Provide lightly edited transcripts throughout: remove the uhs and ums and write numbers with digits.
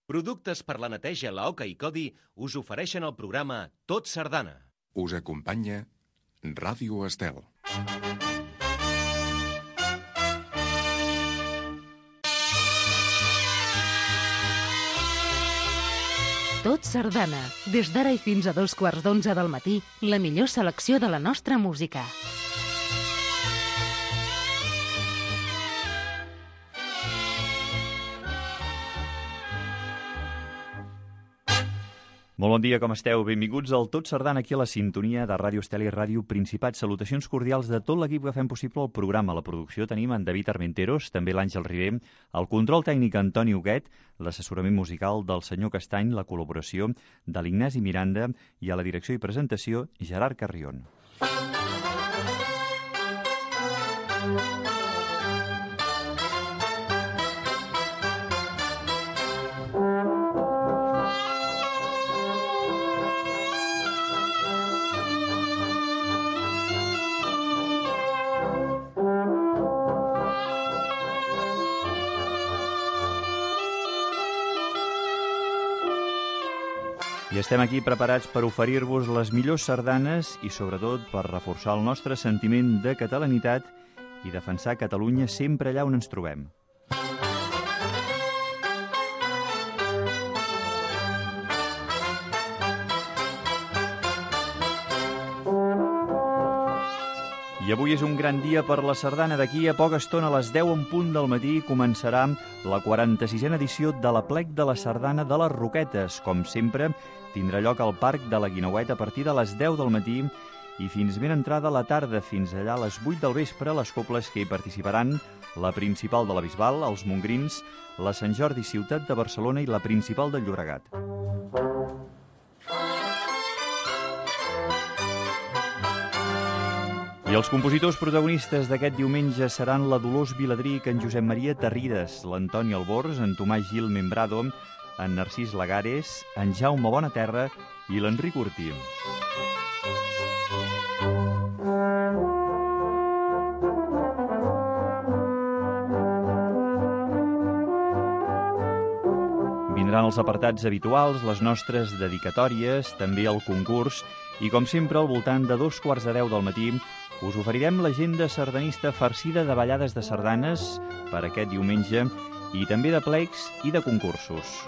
Productes per la neteja Laoca i Codi us ofereixen el programa Tot Sardana. Us acompanya Ràdio Estel. Tot Sardana. Des d'ara i fins a 11:15 del matí, la millor selecció de la nostra música. Molt bon dia, com esteu? Benvinguts al Tot Sardana, aquí a la sintonia de Ràdio Estel i Ràdio Principat. Salutacions cordials de tot l'equip que fem possible el programa. A la producció tenim en David Armenteros, també l'Àngel Ribé, el control tècnic Antoni Huguet, l'assessorament musical del senyor Castany, la col·laboració de l'Ignasi Miranda i a la direcció i presentació Gerard Carrion. I estem aquí preparats per oferir-vos les millors sardanes i, sobretot, per reforçar el nostre sentiment de catalanitat i defensar Catalunya sempre allà on ens trobem. I avui és un gran dia per la sardana. D'aquí a poca estona, a les 10 en punt del matí, començarà la 46a edició de l'Aplec de la Sardana de les Roquetes. Com sempre, tindrà lloc al Parc de la Guineueta a partir de les 10 del matí i fins ben entrada la tarda, fins allà a les 8 del vespre, les cobles que hi participaran, la principal de la Bisbal, els Mongrins, la Sant Jordi Ciutat de Barcelona i la principal del Llobregat. I els compositors protagonistes d'aquest diumenge seran la Dolors Viladric, en Josep Maria Terrides, l'Antoni Albors, en Tomàs Gil Membrado, en Narcís Lagares, en Jaume Bonaterra i l'Enric Ortí. Vindran els apartats habituals, les nostres dedicatòries, també el concurs, i com sempre, al voltant de 11:45 del matí, us oferirem l'agenda sardanista farcida de ballades de sardanes per aquest diumenge i també de plecs i de concursos.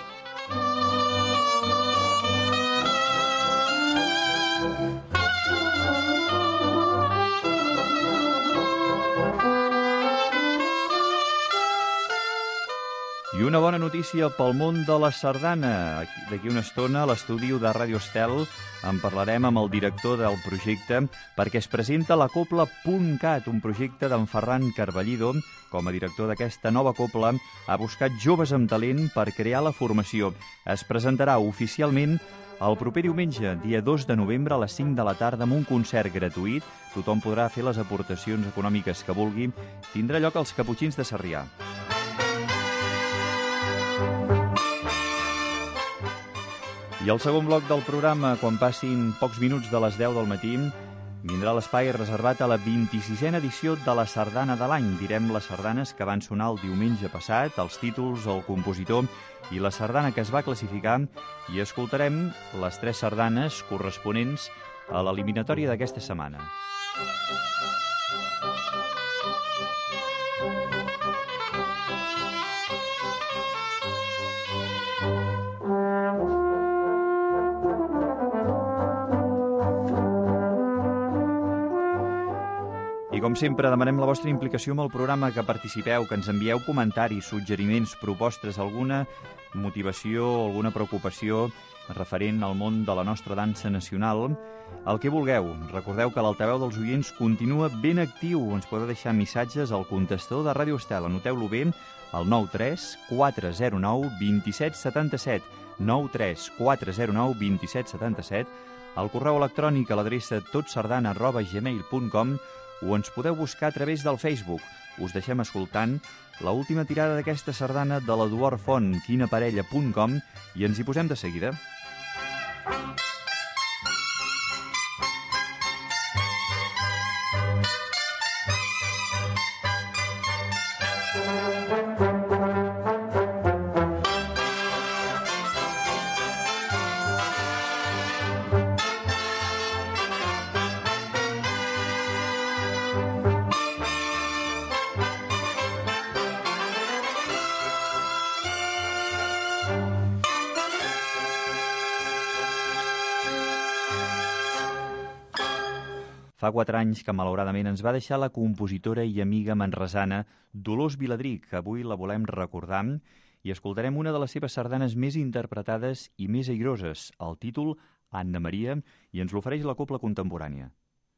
I una bona notícia pel món de la sardana. D'aquí una estona, a l'estudi de Ràdio Estel, en parlarem amb el director del projecte perquè es presenta la Copla .cat, un projecte d'en Ferran Carballido. Com a director d'aquesta nova copla, ha buscat joves amb talent per crear la formació. Es presentarà oficialment el proper diumenge, dia 2 de novembre, a les 5 de la tarda, amb un concert gratuït. Tothom podrà fer les aportacions econòmiques que vulgui. Tindrà lloc als Caputxins de Sarrià. I el segon bloc del programa, quan passin pocs minuts de les 10 del matí, vindrà l'espai reservat a la 26a edició de la Sardana de l'any. Direm les sardanes que van sonar el diumenge passat, els títols, el compositor i la sardana que es va classificar, i escoltarem les 3 sardanes corresponents a l'eliminatòria d'aquesta setmana. Com sempre, demanem la vostra implicació amb el programa, que participeu, que ens envieu comentaris, suggeriments, propostes, alguna motivació, alguna preocupació referent al món de la nostra dansa nacional, el que vulgueu. Recordeu que l'altaveu dels oients continua ben actiu. Ens podeu deixar missatges al contestador de Ràdio Estel. Anoteu-lo bé, al 93 409 2777, 93 409 2777, al correu electrònic a l'adreça totsardana@gmail.com, o ens podeu buscar a través del Facebook. Us deixem escoltant l'última tirada d'aquesta sardana de l'Eduard Font, quinaparella.com, i ens hi posem de seguida. Fa 4 anys que malauradament ens va deixar la compositora i amiga manresana Dolors Viladrí, que avui la volem recordar, i escoltarem una de les seves sardanes més interpretades i més airoses, el títol Anna Maria, i ens l'ofereix la Cobla Contemporània.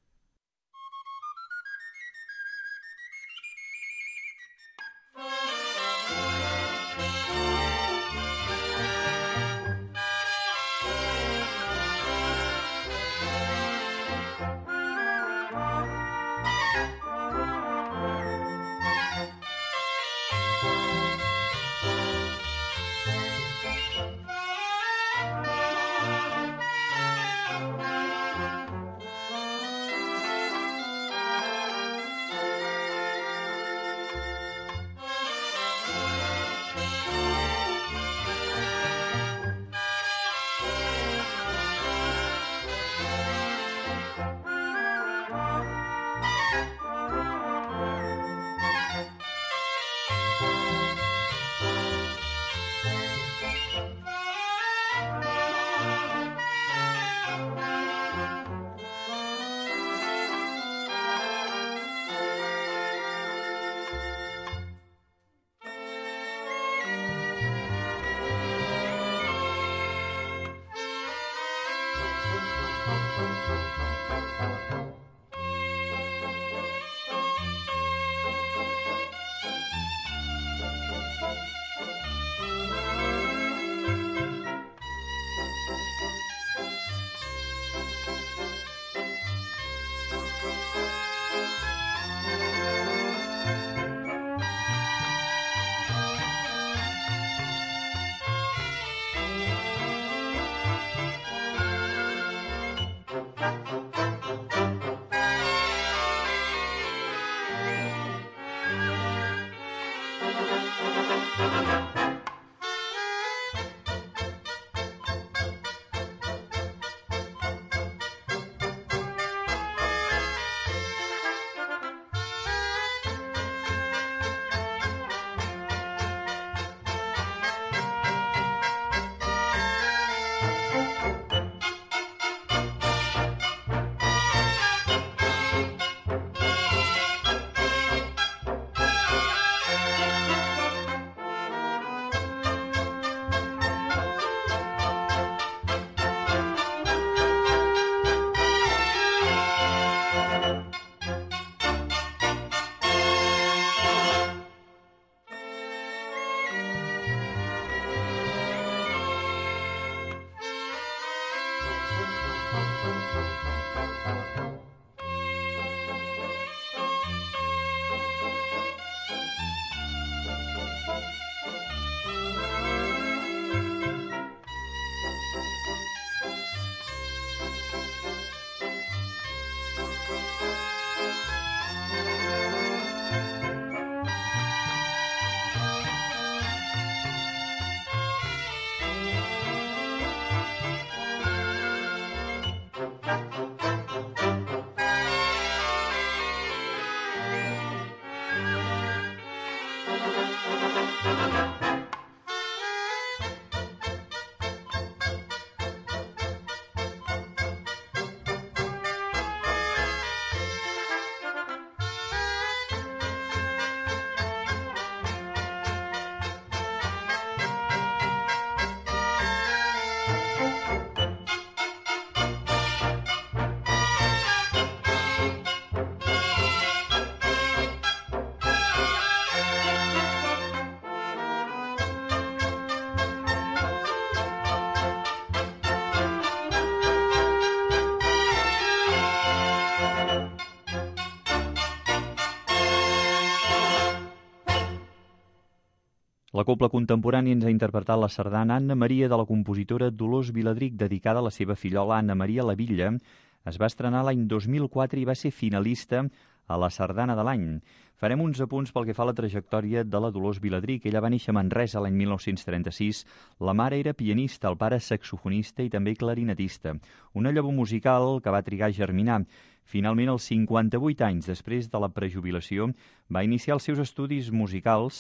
La Cobla Contemporània ens ha interpretat la sardana Anna Maria de la compositora Dolors Viladric, dedicada a la seva fillola Anna Maria Lavilla. Es va estrenar l'any 2004 i va ser finalista a la Sardana de l'any. Farem uns apunts pel que fa a la trajectòria de la Dolors Viladric. Ella va néixer a Manresa l'any 1936. La mare era pianista, el pare saxofonista i també clarinetista. Una llavor musical que va trigar a germinar. Finalment, als 58 anys després de la prejubilació, va iniciar els seus estudis musicals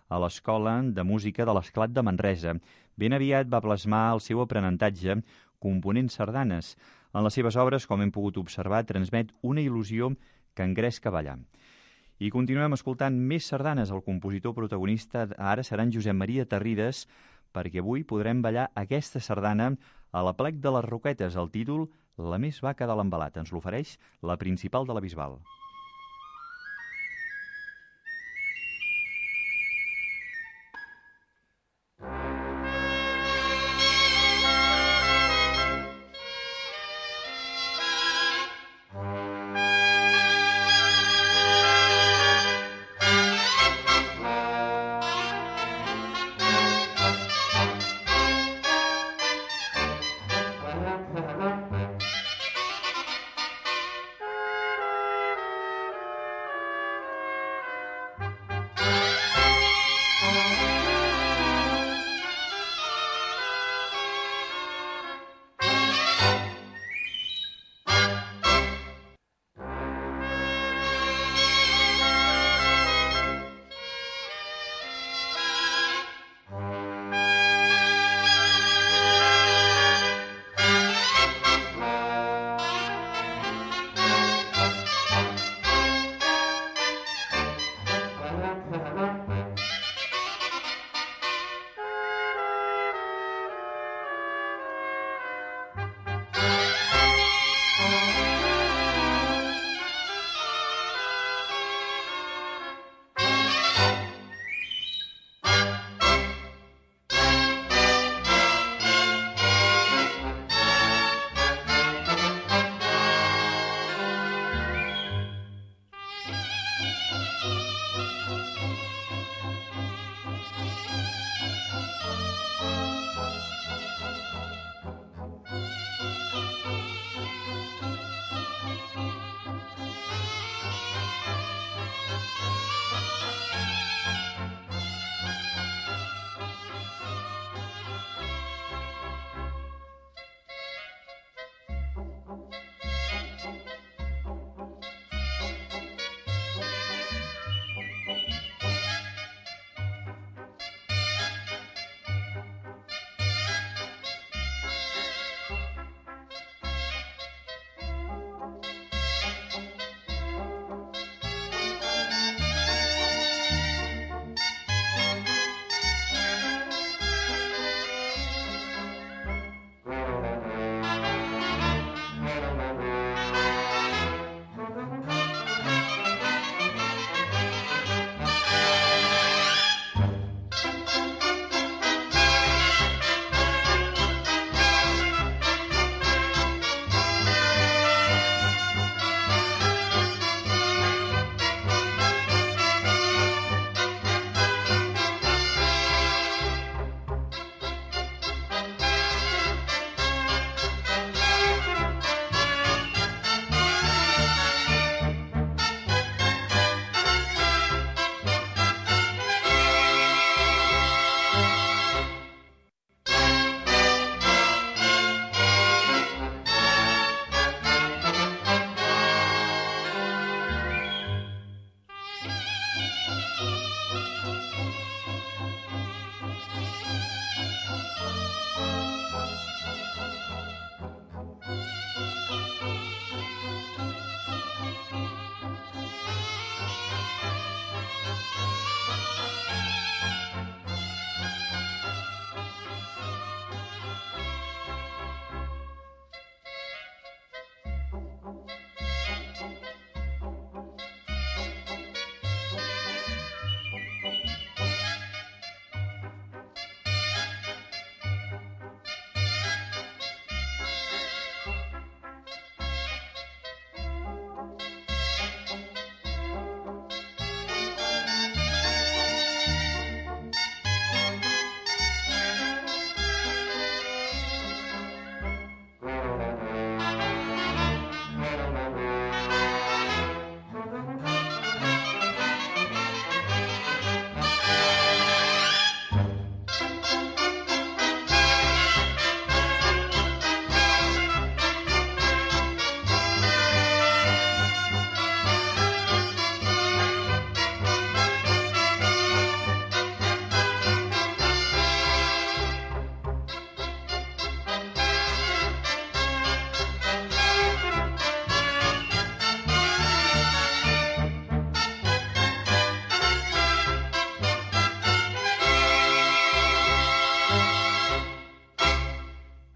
a l'Escola de Música de l'Esclat de Manresa. Ben aviat va plasmar el seu aprenentatge component sardanes. En les seves obres, com hem pogut observar, transmet una il·lusió que engresca ballar. I continuem escoltant més sardanes. El compositor protagonista ara serà en Josep Maria Tarrides, perquè avui podrem ballar aquesta sardana a l'Aplec de les Roquetes. El títol, La més vaca de l'Envelat. Ens l'ofereix la Principal de la Bisbal.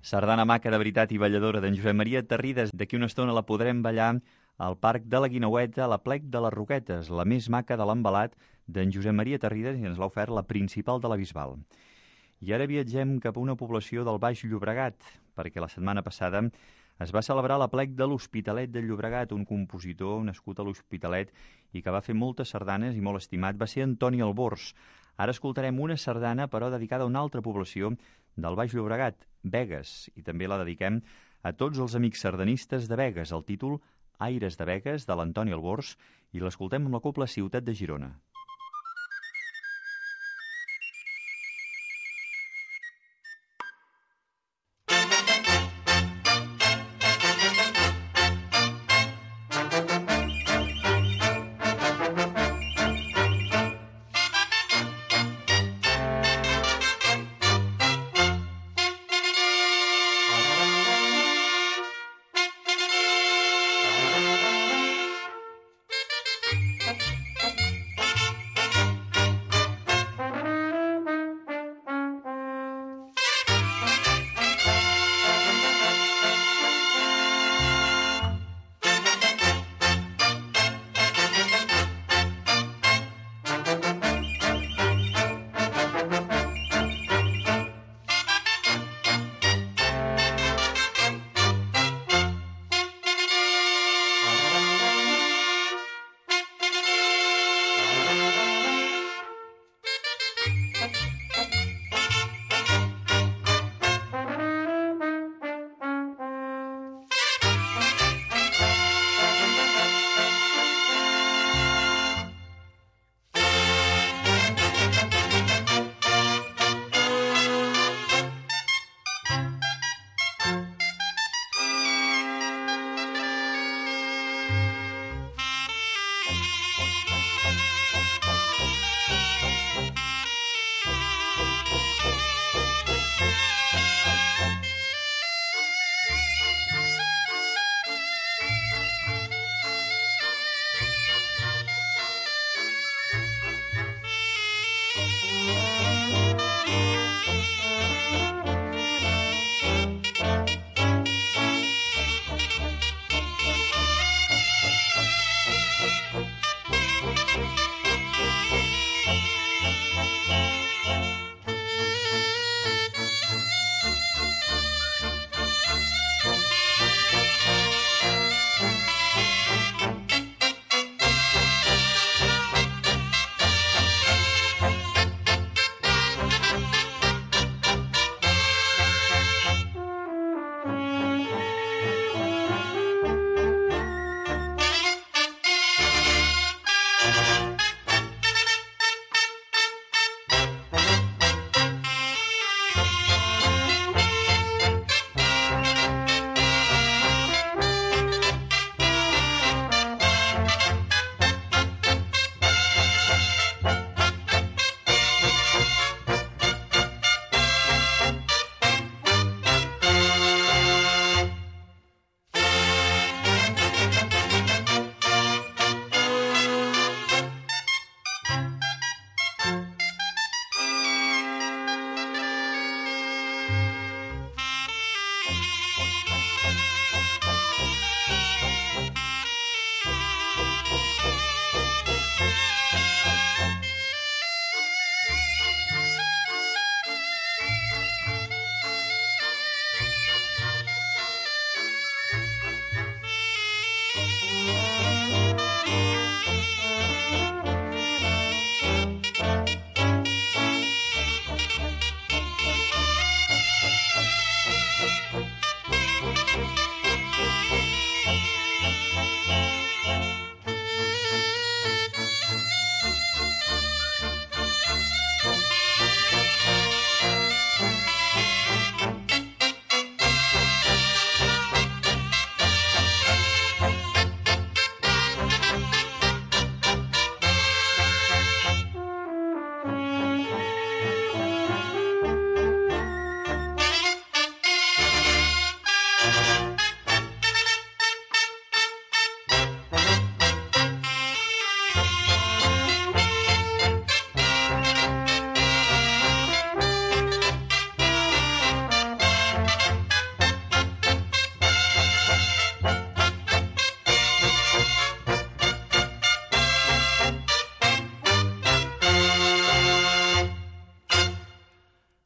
Sardana maca de veritat i balladora d'en Josep Maria Terrides. D'aquí una estona la podrem ballar al Parc de la Guineueta, a la Plec de les Roquetes, la més maca de l'embalat d'en Josep Maria Terrides, i ens l'ha ofert la Principal de la Bisbal. I ara viatgem cap a una població del Baix Llobregat, perquè la setmana passada es va celebrar la Plec de l'Hospitalet de Llobregat. Un compositor nascut a l'Hospitalet i que va fer moltes sardanes i molt estimat va ser Antoni Albors. Ara escoltarem una sardana, però dedicada a una altra població del Baix Llobregat, Begues, i també la dediquem a tots els amics sardanistes de Begues. El títol, Aires de Begues, de l'Antoni Albors, i l'escoltem amb la Cobla Ciutat de Girona.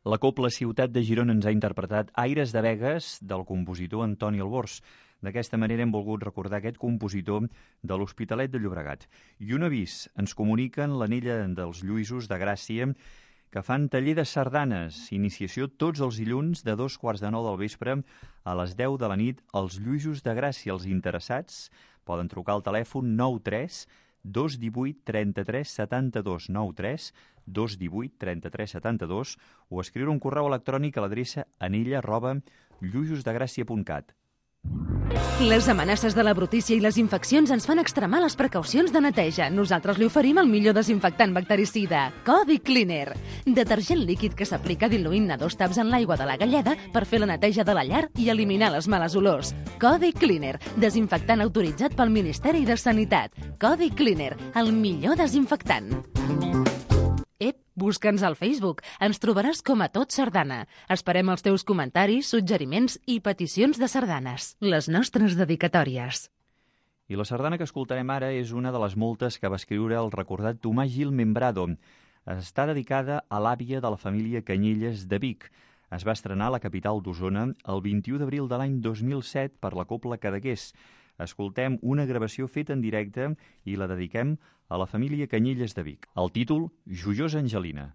La Cobla Ciutat de Girona ens ha interpretat Aires de Begues del compositor Antoni Albors. D'aquesta manera hem volgut recordar aquest compositor de l'Hospitalet de Llobregat. I un avís, ens comuniquen l'Anella dels Lluïsos de Gràcia que fan taller de sardanes, iniciació tots els dilluns de 2:15 del vespre a les 10 de la nit als Lluïsos de Gràcia. Els interessats poden trucar al telèfon 93 218 33 72 93 218 33 72 o escriure un correu electrònic a l'adreça anella@lluïsosdegràcia.cat. Les amenaces de la brutícia i les infeccions ens fan extremar les precaucions de neteja. Nosaltres li oferim el millor desinfectant bactericida, Codi Cleaner. Detergent líquid que s'aplica diluint-ne 2 taps en l'aigua de la galleda per fer la neteja de la llar i eliminar les males olors. Codi Cleaner, desinfectant autoritzat pel Ministeri de Sanitat. Codi Cleaner, el millor desinfectant. Busca'ns al Facebook. Ens trobaràs com a Tot Sardana. Esperem els teus comentaris, suggeriments i peticions de sardanes. Les nostres dedicatòries. I la sardana que escoltarem ara és una de les moltes que va escriure el recordat Tomàs Gil Membrado. Està dedicada a l'àvia de la família Canyelles de Vic. Es va estrenar a la capital d'Osona el 21 d'abril de l'any 2007 per la Cobla Cadaqués. Escoltem una gravació feta en directe i la dediquem a la família Canyelles de Vic. El títol, Joiosa Angelina.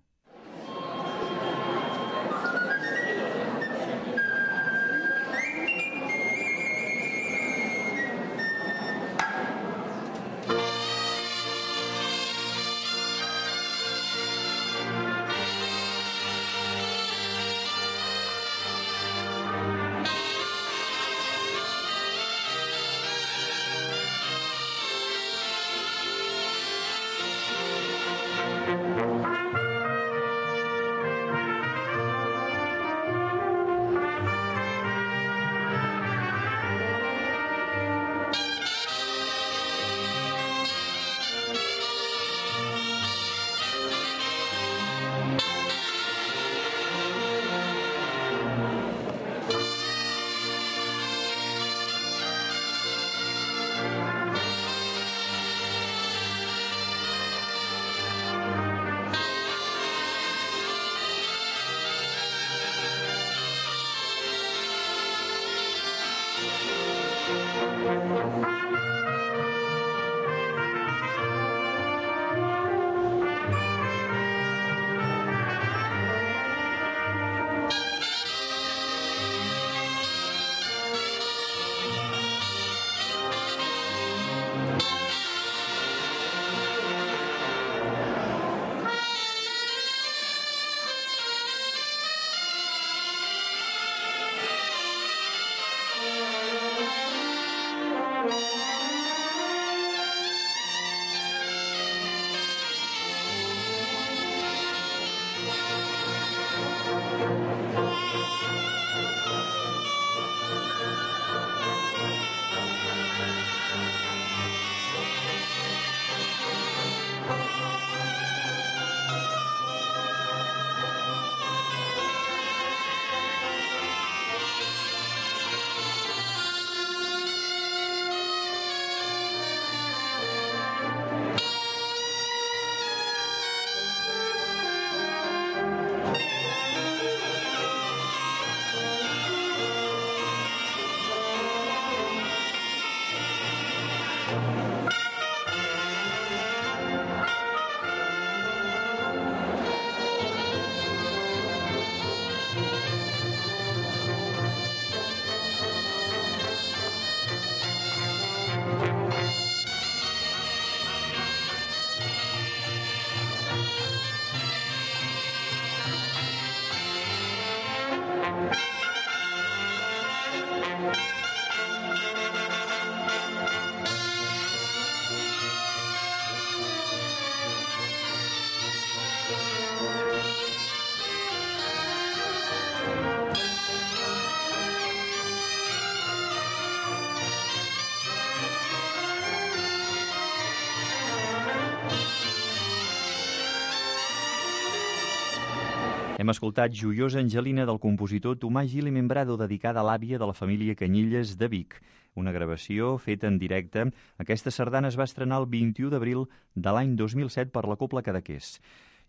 Hem escoltat Joiosa Angelina del compositor Tomàs Gil i Membrado, dedicada a l'àvia de la família Canyelles de Vic. Una gravació feta en directe. Aquesta sardana es va estrenar el 21 d'abril de l'any 2007 per la Cobla Cadaqués.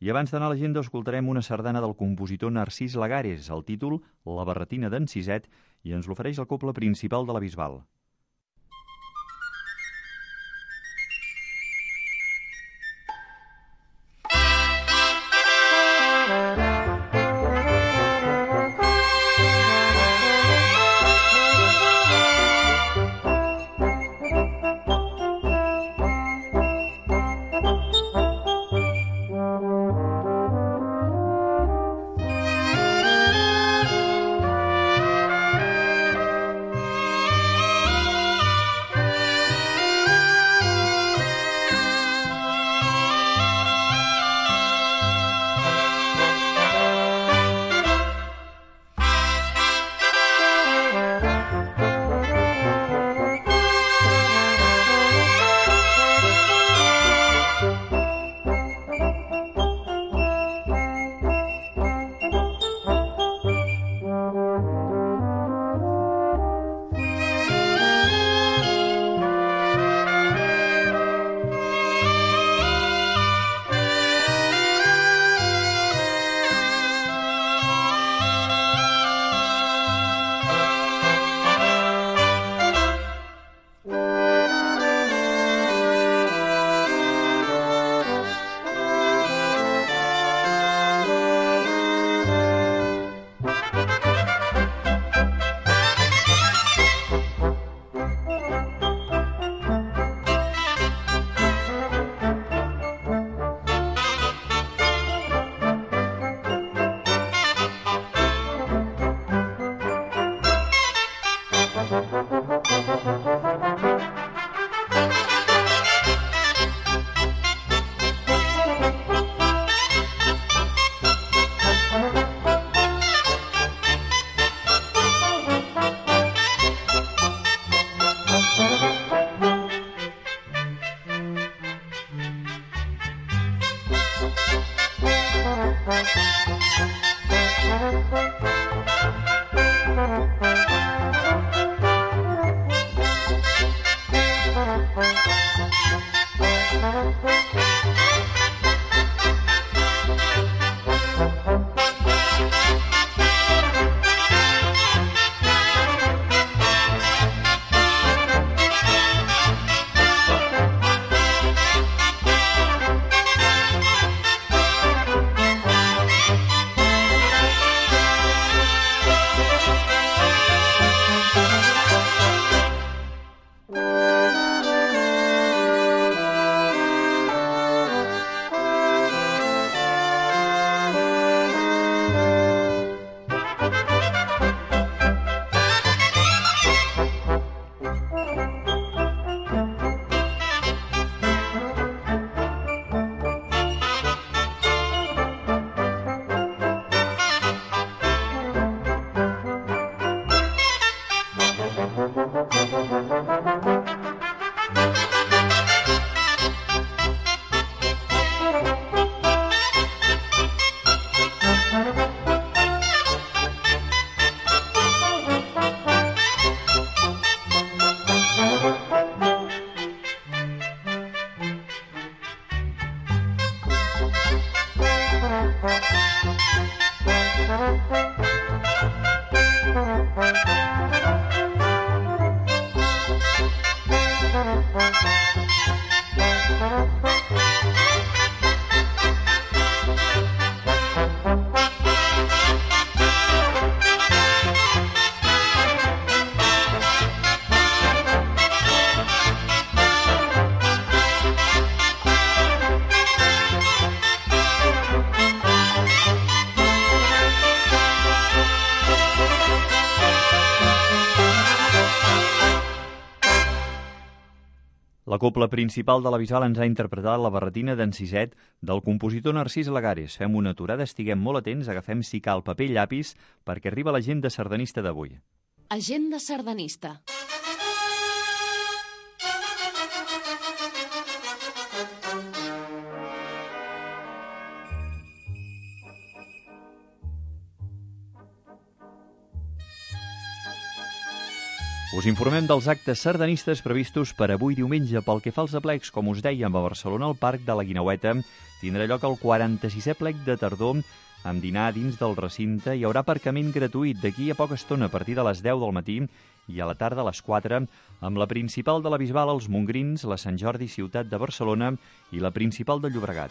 I abans d'anar a l'agenda escoltarem una sardana del compositor Narcís Lagares, el títol La barretina d'en Siset, i ens l'ofereix el Cobla Principal de la Bisbal. La cobla principal de la Bisbal ens ha interpretat la barretina d'en Siset del compositor Narcís Lagares. Fem una aturada, estiguem molt atents, agafem si cal paper i llapis perquè arriba l'agenda sardanista d'avui. Agenda sardanista. Us informem dels actes sardanistes previstos per avui diumenge. Pel que fa als aplecs, com us dèiem, a Barcelona, al Parc de la Guineueta tindrà lloc el 46è plec de tardor amb dinar dins del recinte. Hi haurà aparcament gratuït d'aquí a poca estona, a partir de les 10 del matí i a la tarda a les 4, amb la principal de la Bisbal, els Montgrins, la Sant Jordi Ciutat de Barcelona i la principal de Llobregat.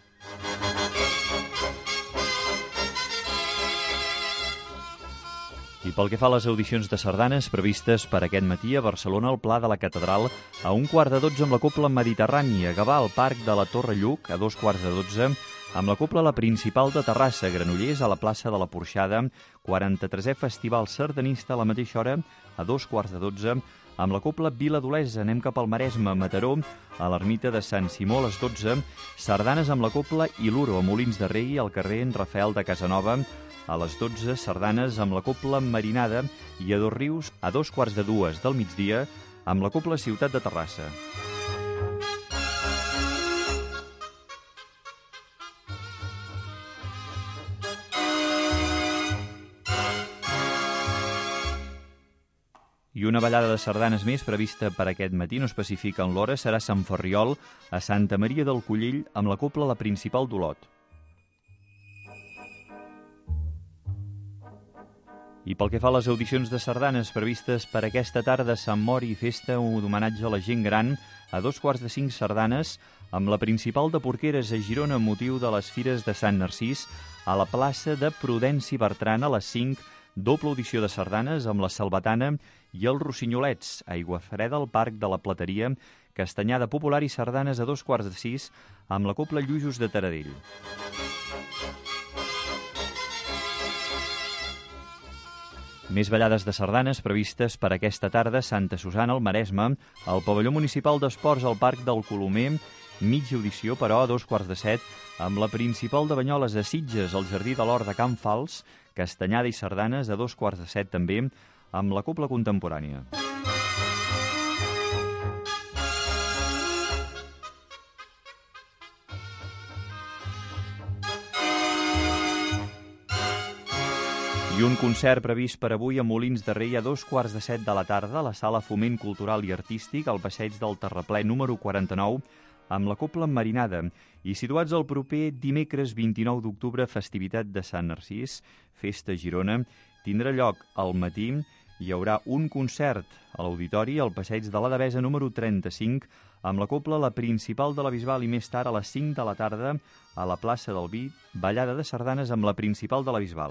I pel que fa a les audicions de sardanes previstes per aquest matí a Barcelona, al Pla de la Catedral, a 1:15 amb la Cobla Mediterrània, a Gavà, al Parc de la Torre Lluc, a 2:15, amb la Cobla la Principal de Terrassa, Granollers, a la plaça de la Porxada, 43è Festival Sardanista a la mateixa hora, a 2:15, amb la Cobla Vila d'Olesa, anem cap al Maresme, a Mataró, a l'Ermita de Sant Simó a les 12, sardanes amb la Cobla Iluro, a Molins de Rei, al carrer en Rafael de Casanova, a les 12, sardanes amb la Cobla Marinada, i a Dosrius, a 2:15 del migdia, amb la Cobla Ciutat de Terrassa. I una ballada de sardanes més prevista per aquest matí, no especifiquen l'hora, serà a Sant Ferriol, a Santa Maria del Collill, amb la Cobla la Principal d'Olot. I pel que fa a les audicions de sardanes previstes per aquesta tarda, Sant Mori i festa d'homenatge a la gent gran, a 4:45 sardanes, amb la Principal de Porqueres a Girona, amb motiu de les Fires de Sant Narcís, a la plaça de Prudenci Bertran a les 5, doble audició de sardanes amb la Salvatana i els Rossinyolets, a Aiguafreda al Parc de la Plateria, Castanyada Popular i sardanes a 5:15 amb la Cobla Lluïsos de Taradell. Més ballades de sardanes previstes per aquesta tarda a Santa Susana, al Maresme, al Pavelló Municipal d'Esports al Parc del Colomer, mitja audició, però, a 2:15, amb la Principal de Banyoles a Sitges, al Jardí de l'Hort de Can Fals, Castanyada i sardanes a 2:15 també, amb la Cobla Contemporània. I un concert previst per avui a Molins de Rei a 2:15 de la tarda a la Sala Foment Cultural i Artístic, al passeig del Terraplè número 49, amb la Cobla Marinada, i situats el proper dimecres 29 d'octubre, festivitat de Sant Narcís, festa a Girona, tindrà lloc al matí. Hi haurà un concert a l'Auditori, al passeig de la Devesa número 35, amb la Cobla la Principal de la Bisbal, i més tard a les 5 de la tarda a la plaça del Vi, ballada de sardanes amb la Principal de la Bisbal.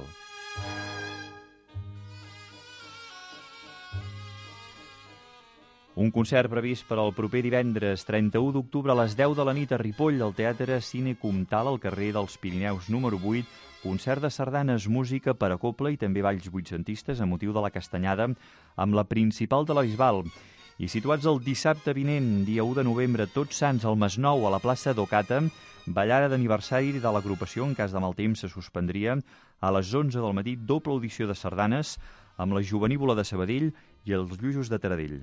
Un concert previst per al proper divendres 31 d'octubre a les 10 de la nit a Ripoll, al Teatre Cine Comtal, al carrer dels Pirineus número 8, concert de sardanes, música per a cobla i també balls vuitcentistes a motiu de la Castanyada amb la Principal de la Bisbal. I situats el dissabte vinent, dia 1 de novembre, Tots Sants, al Masnou, a la plaça d'Ocata, ballada d'aniversari de l'agrupació, en cas de mal temps se suspendria, a les 11 del matí, doble audició de sardanes amb la Jovenívola de Sabadell i els Lluïsos de Taradell.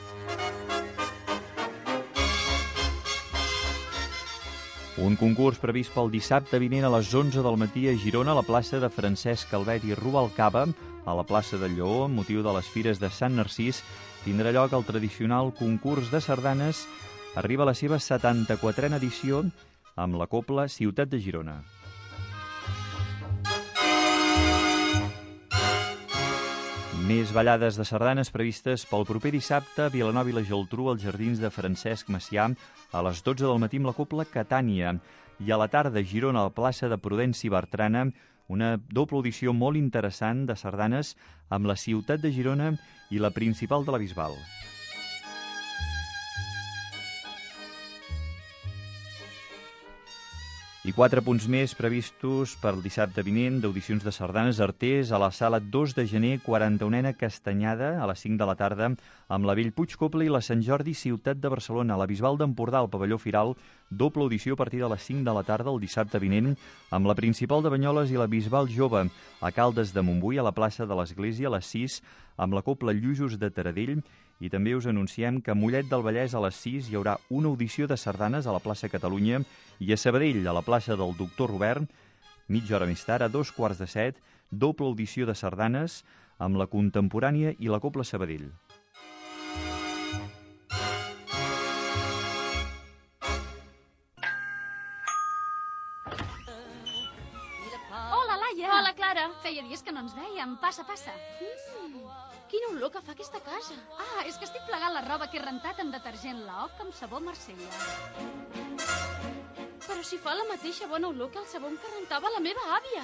Un concurs previst pel dissabte vinent a les 11 del matí a Girona, a la plaça de Francesc Calvet i Rubalcaba, a la plaça del Lleó, amb motiu de les Fires de Sant Narcís, tindrà lloc el tradicional concurs de sardanes. Arriba a la seva 74a edició amb la Cobla Ciutat de Girona. Més ballades de sardanes previstes pel proper dissabte a Vilanova i la Geltrú, als Jardins de Francesc Macià, a les 12 del matí amb la Cobla Catània, i a la tarda a Girona, a la plaça de Prudenci Bertrana, una doble audició molt interessant de sardanes amb la Ciutat de Girona i la Principal de la Bisbal. I 4 punts més previstos per el dissabte vinent d'audicions de sardanes arters a la sala 2 de gener, 41a Castanyada, a les 5 de la tarda, amb la Bellpuig Cobla i la Sant Jordi Ciutat de Barcelona, a la Bisbal d'Empordà, al Pavelló Firal, doble audició a partir de les 5 de la tarda el dissabte vinent, amb la Principal de Banyoles i la Bisbal Jove, a Caldes de Montbui, a la plaça de l'Església, a les 6, amb la Cobla Lluïsos de Taradell. I també us anunciem que a Mollet del Vallès a les 6 hi haurà una audició de sardanes a la plaça Catalunya, i a Sabadell, a la plaça del Doctor Robert, mitja hora més tard, a 2:15, doble audició de sardanes amb la Contemporània i la Cobla Sabadell. Hola, Laia! Hola, Clara. Feia dies que no ens vèiem. Passa, passa. Quina olor que fa aquesta casa. Ah, és que estic plegant la roba que he rentat amb detergent Laoc amb sabó Marsella. Però si fa la mateixa bona olor que el sabó que rentava la meva àvia.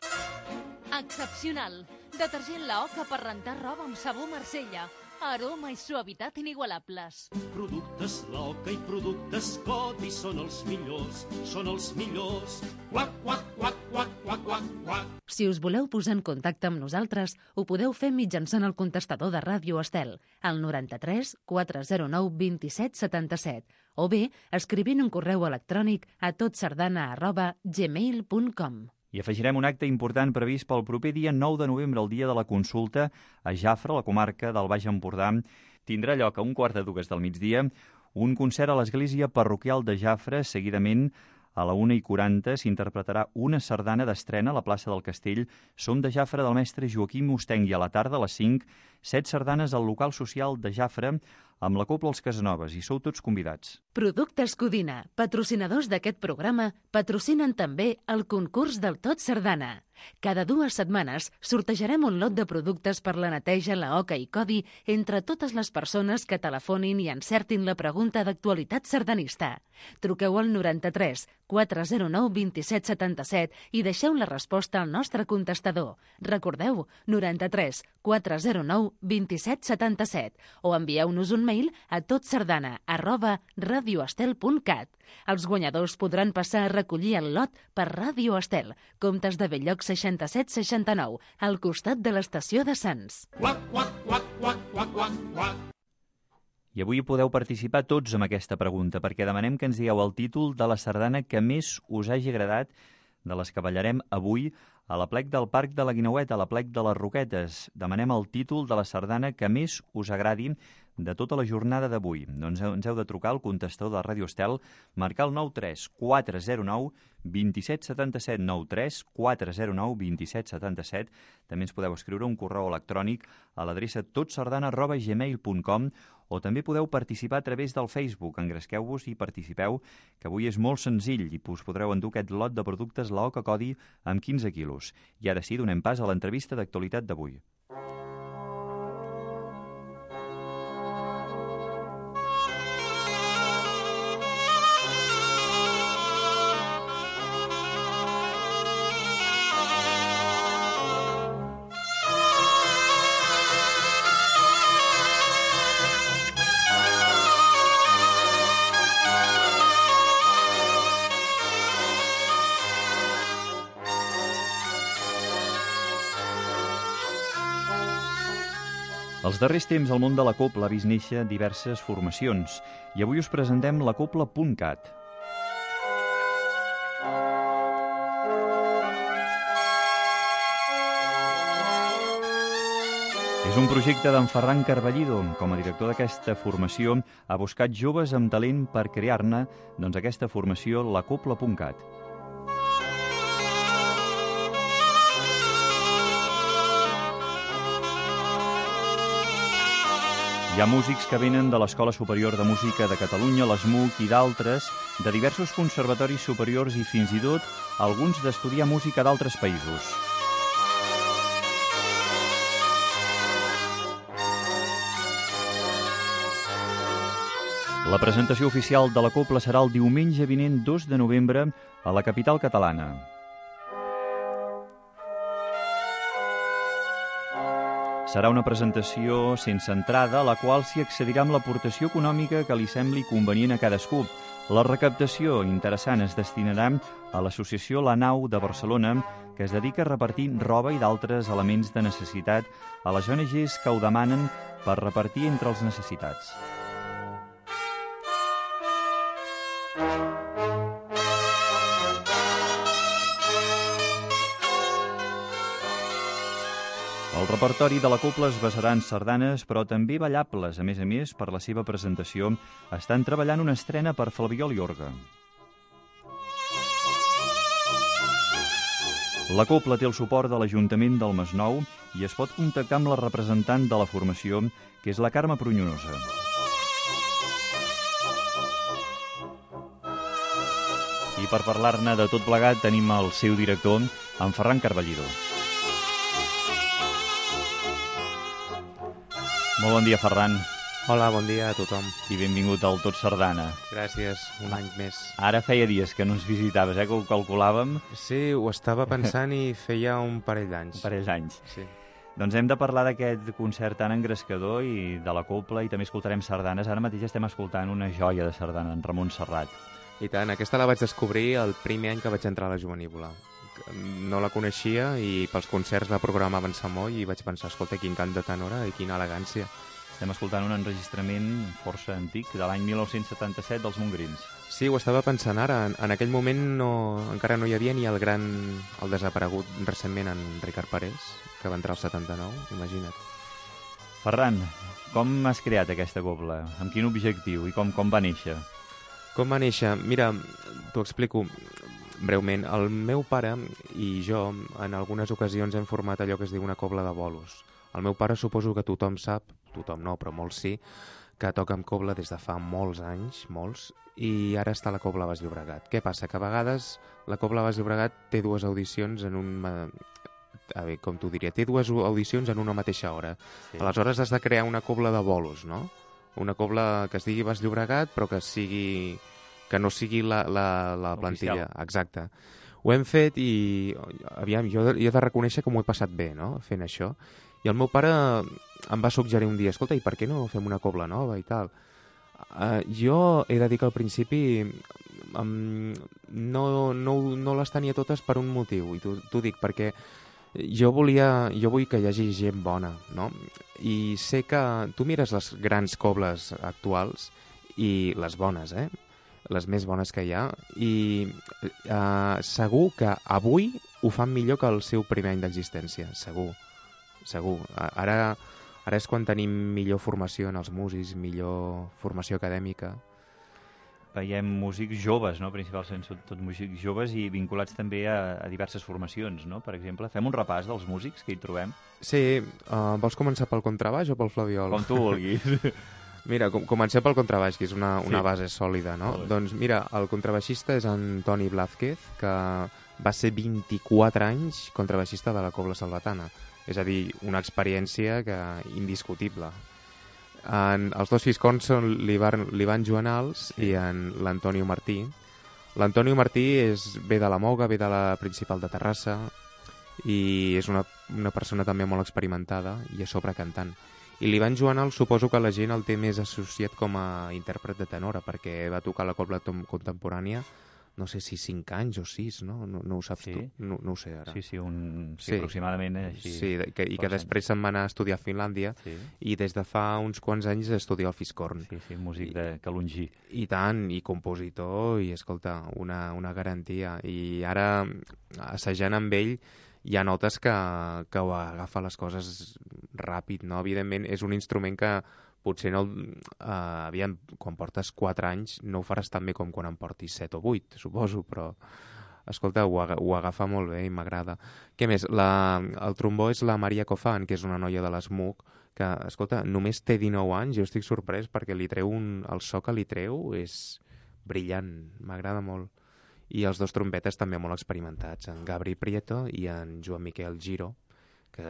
Excepcional. Detergent Laoca per rentar roba amb sabó Marsella. Aroma i suavitat inigualables. Productes Laoca i productes Codi són els millors, són els millors. Quac, quac, quac, quac, quac, quac, quac. Si us voleu posar en contacte amb nosaltres, ho podeu fer mitjançant el contestador de Ràdio Estel, al 93 409 27 77, o bé escrivint un correu electrònic a totsardana@gmail.com. I afegirem un acte important previst pel proper dia 9 de novembre, el dia de la consulta, a Jafre, la comarca del Baix Empordà. Tindrà lloc a 1:45 del migdia un concert a l'església parroquial de Jafre. Seguidament, a la 1:40, s'interpretarà una sardana d'estrena a la plaça del Castell. Som de Jafre, del mestre Joaquim Musteng, i a la tarda, a les 5, 7 sardanes al local social de Jafre amb la Cobla Els Casanovas, i sou tots convidats. Productes Codina, patrocinadors d'aquest programa, patrocinen també el concurs del Tot Sardana. Cada 2 setmanes sortejarem un lot de productes per la neteja, Laoca i Codi entre totes les persones que telefonin i encertin la pregunta d'actualitat sardanista. Truqueu al 93 409 27 77 i deixeu la resposta al nostre contestador. Recordeu, 93 409 27 77, o envieu-nos un mail a totsardana@radioestel.cat. Els guanyadors podran passar a recollir el lot per Ràdio Estel, Comtes de Bell-lloc 6769, al costat de l'estació de Sants. Quac, quac, quac, quac, quac, quac, quac. I avui podeu participar tots amb aquesta pregunta, perquè demanem que ens digueu el títol de la sardana que més us hagi agradat, de les que ballarem avui a l'Aplec del Parc de la Guineueta, a l'Aplec de les Roquetes. Demanem el títol de la sardana que més us agradi de tota la jornada d'avui. Doncs ens heu de trucar al contestador de Ràdio Estel, marcar el 93 409 27 77, 93 409 27 77. També ens podeu escriure un correu electrònic a l'adreça totsardana@gmail.com, o també podeu participar a través del Facebook. Engresqueu-vos i participeu, que avui és molt senzill i us podreu endur aquest lot de productes Laoca Codi amb 15 quilos. I ara sí, donem pas a l'entrevista d'actualitat d'avui. Els darrers temps, el món de la cobla ha vist néixer diverses formacions, i avui us presentem la Cobla.cat. És un projecte d'en Ferran Carballido. Com a director d'aquesta formació, ha buscat joves amb talent per crear-ne aquesta formació, la Cobla.cat. Hi ha músics que venen de l'Escola Superior de Música de Catalunya, l'ESMUC i d'altres, de diversos conservatoris superiors i fins i tot alguns d'estudiar música d'altres països. La presentació oficial de la Cobla serà el diumenge vinent 2 de novembre a la capital catalana. Serà una presentació sense entrada, a la qual s'hi accedirà amb l'aportació econòmica que li sembli convenient a cadascú. La recaptació interessant es destinarà a l'associació La Nau de Barcelona, que es dedica a repartir roba i d'altres elements de necessitat a les ONGs que ho demanen per repartir entre els necessitats. El repertori de la cobla es basarà en sardanes, però també ballables. A més, per la seva presentació, estan treballant una estrena per flabiol i orgue. La Cobla té el suport de l'Ajuntament del Masnou i es pot contactar amb la representant de la formació, que és la Carme Pruñonosa. I per parlar-ne de tot plegat tenim el seu director, en Ferran Carballido. Molt bon dia, Ferran. Hola, bon dia a tothom. I benvingut al Tot Sardana. Gràcies, un any més. Ara feia dies que no ens visitaves, que ho calculàvem. Sí, ho estava pensant i feia un parell d'anys. Un parell d'anys. Sí. Doncs hem de parlar d'aquest concert tan engrescador i de la Cobla, i també escoltarem sardanes. Ara mateix estem escoltant una joia de sardana, en Ramon Serrat. I tant, aquesta la vaig descobrir el primer any que vaig entrar a la Jovenívola. No la coneixia i pels concerts la programaven Samó i vaig pensar, escolta, quin cant de tenora i quina elegància. Estem escoltant un enregistrament força antic, de l'any 1977 dels Montgrins. Sí, ho estava pensant ara. En aquell moment encara no hi havia ni el desaparegut recentment en Ricard Parés, que va entrar al 79, imagina't. Ferran, com has creat aquesta cobla? Amb quin objectiu i com va néixer? Com va néixer? Mira, t'ho explico breument. El meu pare i jo en algunes ocasions hem format allò que es diu una cobla de bolos. El meu pare suposo que tothom sap, tothom no, però molts sí, que toca amb cobla des de fa molts anys, molts, i ara està a la Cobla Baix Llobregat. Què passa? Que a vegades la Cobla Baix Llobregat té dues audicions en com t'ho diria, té dues audicions en una mateixa hora. Sí. Aleshores has de crear una cobla de bolos, no? Una cobla que es digui Baix Llobregat, però que no sigui la plantilla. Exacte. Ho hem fet i, aviam, jo he de reconèixer que m'ho he passat bé, no?, fent això. I el meu pare em va suggerir un dia, escolta, i per què no fem una cobla nova i tal? Jo he de dir que al principi no les tenia totes per un motiu, i t'ho dic perquè jo vull que hi hagi gent bona, no? I sé que tu mires les grans cobles actuals i les bones, les més bones que hi ha, i segur que avui ho fan millor que el seu primer any d'existència, segur. Ara és quan tenim millor formació en els músics, millor formació acadèmica. Veiem músics joves, no? Principalment són tots músics joves i vinculats també a diverses formacions, no? Per exemple, fem un repàs dels músics que hi trobem. Sí, vols començar pel contrabaix o pel flabiol? Com tu vulguis. Mira, comencem pel contrabaix, que és una base sòlida, no? Doncs mira, el contrabaixista és en Toni Blázquez, que va ser 24 anys contrabaixista de la Cobla Salvatana. És a dir, una experiència indiscutible. Els dos fiscons són l'Ivan Joanals i l'Antonio Martí. L'Antonio Martí ve de la Moga, ve de la Principal de Terrassa i és una persona també molt experimentada i a sobre cantant. I l'Ivan Joanals suposo que la gent el té més associat com a intèrpret de tenora, perquè va tocar la cobla contemporània no sé si 5 anys o 6, no? No ho saps tu? No ho sé ara. Sí, aproximadament així. Sí, i que després se'n va anar a estudiar a Finlàndia i des de fa uns quants anys estudia al Fiscorn. Sí, músic de calongí. I tant, i compositor, i escolta, una garantia. I ara, assajant amb ell, hi ha notes que ho agafa les coses ràpid, no? Evidentment, és un instrument que potser no, quan portes 4 anys no ho faràs tan bé com quan en portis 7 o 8, suposo, però escolta, ho agafa molt bé i m'agrada. Què més? El trombó és la Maria Cofan, que és una noia de l'ESMUC, que, escolta, només té 19 anys, jo estic sorprès perquè el so que li treu és brillant, m'agrada molt. I els dos trompetes també molt experimentats, en Gabri Prieto i en Joan Miquel Giro, que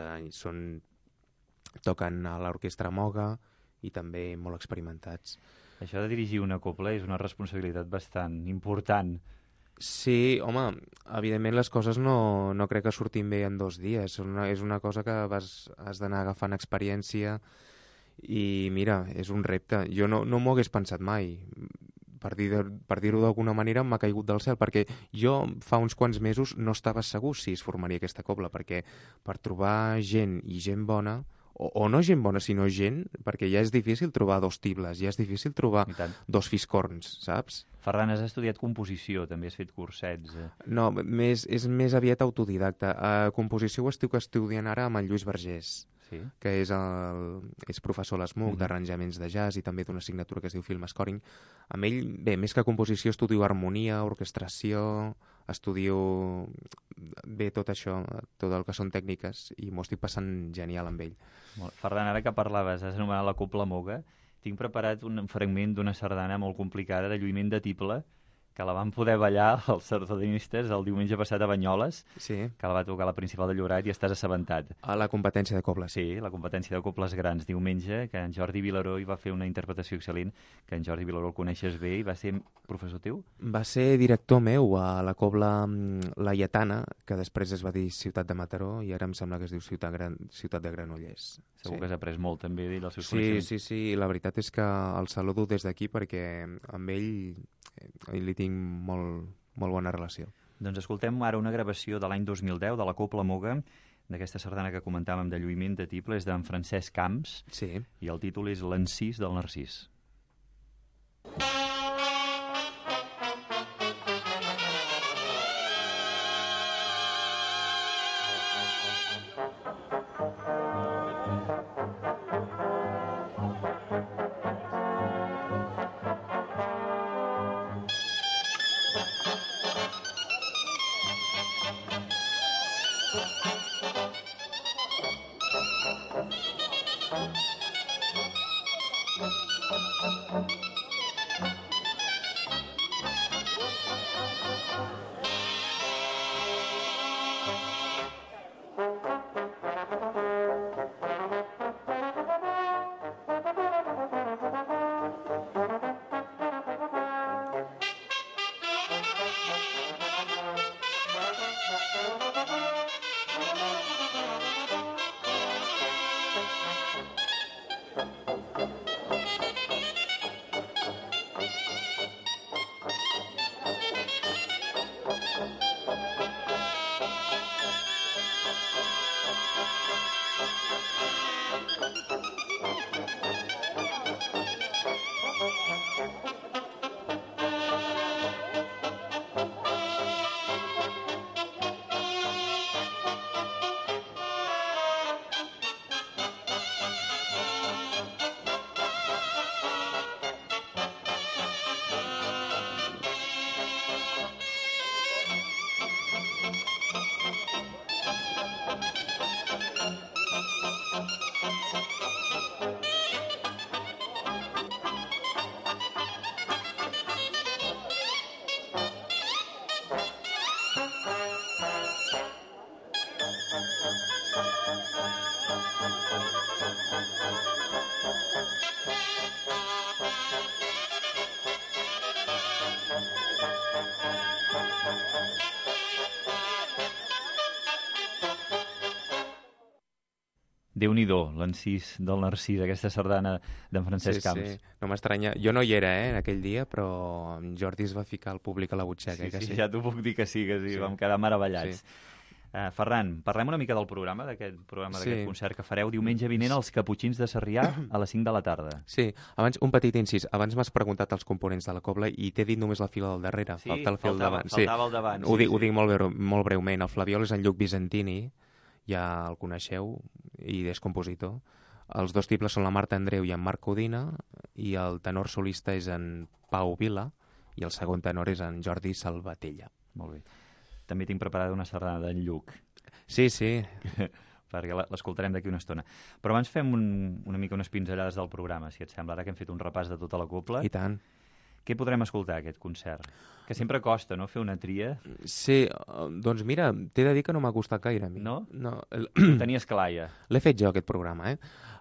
toquen a l'Orquestra Moga, i també molt experimentats. Això de dirigir una cobla és una responsabilitat bastant important. Sí, home, evidentment les coses no crec que surtin bé en 2 dies. És una cosa que has d'anar agafant experiència i mira, és un repte. Jo no m'ho hagués pensat mai. Per dir-ho d'alguna manera m'ha caigut del cel, perquè jo fa uns quants mesos no estava segur si es formaria aquesta cobla, perquè per trobar gent i gent bona, o no gent bona, sinó gent, perquè ja és difícil trobar 2 tibles, ja és difícil trobar 2 fiscorns, saps? Ferran, has estudiat composició, també has fet cursets. No, és més aviat autodidacta. Composició ho estic estudiant ara amb en Lluís Vergés, que és professor a l'ESMUC d'arranjaments de jazz i també d'una assignatura que es diu Film Scoring. Amb ell, bé, més que composició, estudio harmonia, orquestració, estudio bé tot això, tot el que són tècniques, i m'ho estic passant genial amb ell. Ferran, ara que parlaves, has anomenat la Copla Moga, tinc preparat un fragment d'una sardana molt complicada de lluïment de tible, que la van poder ballar els sardanistes el diumenge passat a Banyoles, sí, que la va tocar la Principal de Llobregat i estàs assabentat. A la competència de cobles. Sí, la competència de cobles grans diumenge, que en Jordi Vilaró hi va fer una interpretació excel·lent, que en Jordi Vilaró el coneixes bé i va ser professor teu? Va ser director meu a la cobla Laietana, que després es va dir Ciutat de Mataró, i ara em sembla que es diu Ciutat de Granollers. Segur que has après molt també d'ell, els seus sí, coneixements. Sí, la veritat és que el saludo des d'aquí perquè amb ell li tinc molt bona relació. Doncs escoltem ara una gravació de l'any 2010 de la Copla Moga, d'aquesta sardana que comentàvem de lluïment de tible, és d'en Francesc Camps, sí, i el títol és L'encís del Narcís. Déu-n'hi-do, l'encís del Narcís, aquesta sardana d'en Francesc Camps. Sí, no m'estranya. Jo no hi era, en aquell dia, però en Jordi es va ficar el públic a la butxaca. Sí, ja t'ho puc dir que sí, vam quedar meravellats. Sí. Ferran, parlem una mica del programa, d'aquest concert que fareu diumenge vinent als Caputxins de Sarrià a les 5 de la tarda. Sí, abans un petit incís. Abans m'has preguntat els components de la cobla i t'he dit només la fila del darrere. Sí, faltava el davant. Ho dic molt breument. El flabiol és en Lluc Bizantini, ja el coneixeu, i és compositor. Els dos tibles són la Marta Andreu i en Marc Codina, i el tenor solista és en Pau Vila, i el segon tenor és en Jordi Salvatella. Molt bé. També tinc preparada una sardana d'en Lluc. Sí. Perquè l'escoltarem d'aquí una estona. Però abans fem una mica unes pinzellades del programa, si et sembla, ara que hem fet un repàs de tota la copla. I tant. Què podrem escoltar, aquest concert? Que sempre costa, no?, fer una tria. Sí, doncs mira, t'he de dir que no m'ha costat gaire a mi. No? No. Ho tenies clar, ja. L'he fet jo, aquest programa,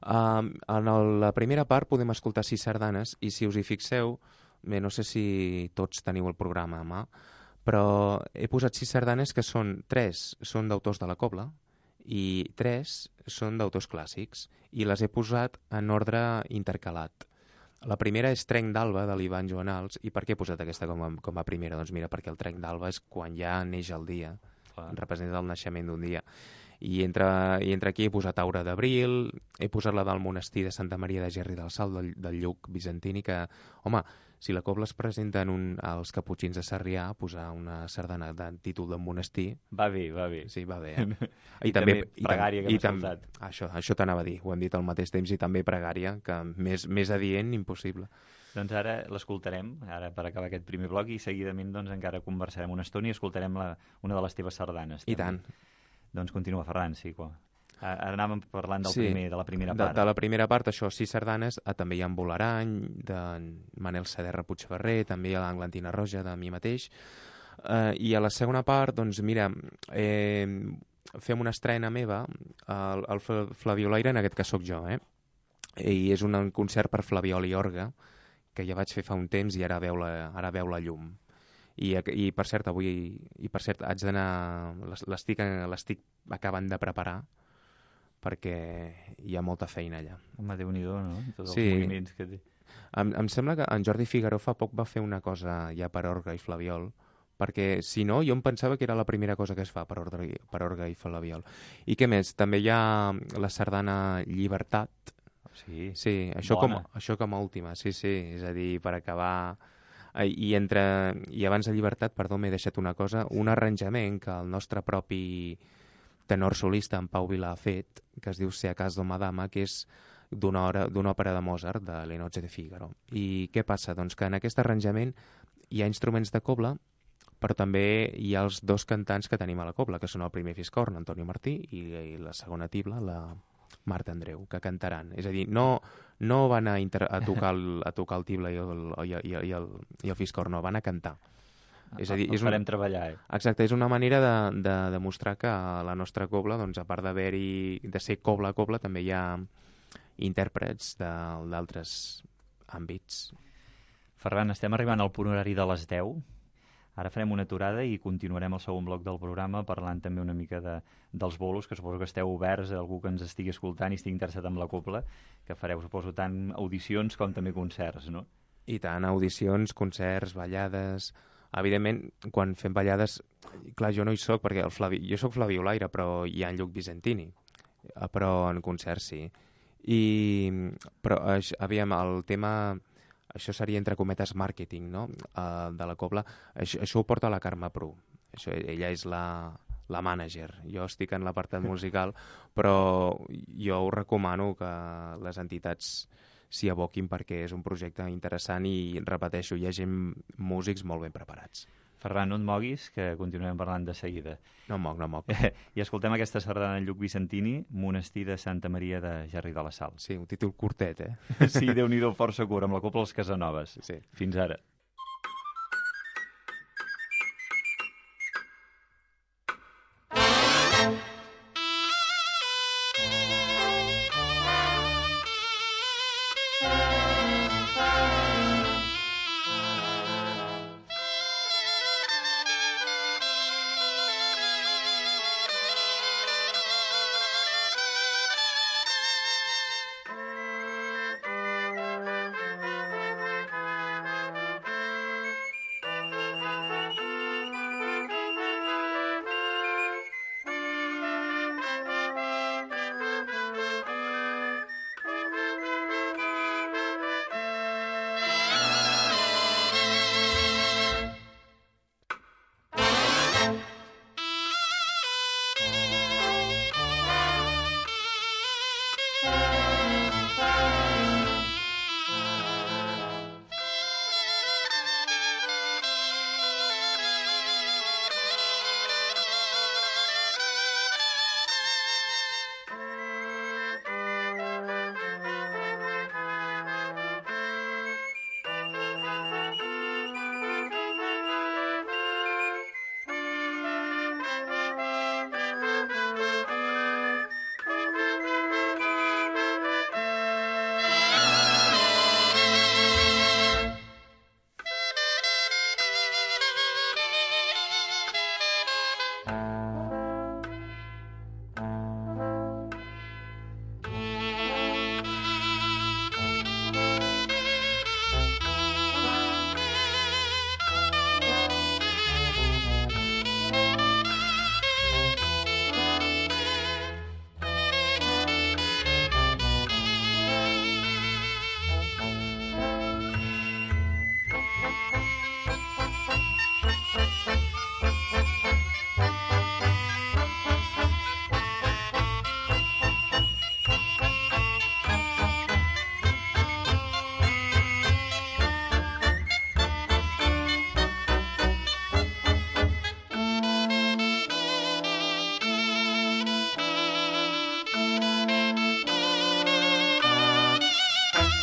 En la primera part podem escoltar 6 sardanes, i si us hi fixeu, bé, no sé si tots teniu el programa a mà, però he posat 6 sardanes que 3 són d'autors de la cobla i 3 són d'autors clàssics, i les he posat en ordre intercalat. La primera és Trenc d'Alba, de l'Ivan Joanals. I per què he posat aquesta com a primera? Doncs mira, perquè el Trenc d'Alba és quan ja neix el dia, representa el naixement d'un dia. I entre aquí he posat Aura d'Abril, he posat la del monestir de Santa Maria de Gerri del Salt, del Lluc Bizantini, que, home, si la cobla es presenta als Caputxins de Sarrià, posar una sardana de títol d'un monestir... Va bé. Sí, va bé. I també pregària, que hem escoltat. Això t'anava a dir, ho hem dit al mateix temps, i també pregària, que més adient, impossible. Doncs ara l'escoltarem, ara per acabar aquest primer bloc, i seguidament doncs, encara conversarem una estona i escoltarem una de les teves sardanes. I tant. Doncs continua, Ferran, sí. Ara anàvem parlant de la primera part. De la primera part, això, 6 sardanes, també hi ha en Bolarany, de Manel Saderra Puigferrer, també hi ha l'Anglantina Roja, de mi mateix. I a la segona part, doncs mira, fem una estrena meva, el Flaviolaire, en aquest cas soc jo, i és un concert per flaviol i orgue, que ja vaig fer fa un temps i ara veu la llum. I per cert, haig d'anar, l'estic acabant de preparar, perquè hi ha molta feina allà. Home, Déu-n'hi-do, no? Tots els Sí. moviments que té. Em sembla que en Jordi Figaró fa poc va fer una cosa ja per orgue i flaviol, perquè si no, jo em pensava que era la primera cosa que es fa per orgue i flaviol. I què més? També hi ha la sardana Llibertat. Sí, això com a última, sí, és a dir, per acabar... I abans de Llibertat, perdó, m'he deixat una cosa, un arranjament que el nostre propi tenor solista, en Pau Vila, ha fet, que es diu Se acaso Madama, que és d'una òpera de Mozart, de Le Nozze de Figaro. I què passa? Doncs que en aquest arranjament hi ha instruments de cobla, però també hi ha els 2 cantants que tenim a la cobla, que són el primer fiscorn, Antonio Martí, i la segona tibla, la Marta Andreu, que cantaran. És a dir, no van a tocar el tibla i el fiscorn, no, van a cantar. És a dir, farem treballar. Exacte, és una manera de demostrar que a la nostra cobla, doncs, a part de ser cobla a cobla, també hi ha intèrprets d'altres àmbits. Ferran, estem arribant al punt horari de les 10. Ara farem una aturada i continuarem el segon bloc del programa parlant també una mica dels bolos, que suposo que esteu oberts a algú que ens estigui escoltant i estigui interessat en la cobla, que fareu, suposo, tant audicions com també concerts, no? I tant, audicions, concerts, ballades... Evidentment, quan fem ballades, clar, jo no hi soc, perquè jo soc flaviolaire, però hi ha en Lluc Vicentini, però en concerts sí. Però, aviam, el tema, això seria entre cometes màrqueting, no?, de la cobla, això ho porta la Carme Pru, ella és la mànager, jo estic en l'apartat musical, però jo us recomano que les entitats s'hi aboquin perquè és un projecte interessant i, repeteixo, hi ha gent, músics molt ben preparats. Ferran, no et moguis, que continuem parlant de seguida. No em moc. I escoltem aquesta sardana de Lluc Vicentini, Monestir de Santa Maria de Gerri de la Sal. Sí, un títol curtet, Sí, Déu-n'hi-do, força curt, amb la cobla dels Casanovas. Sí. Fins ara.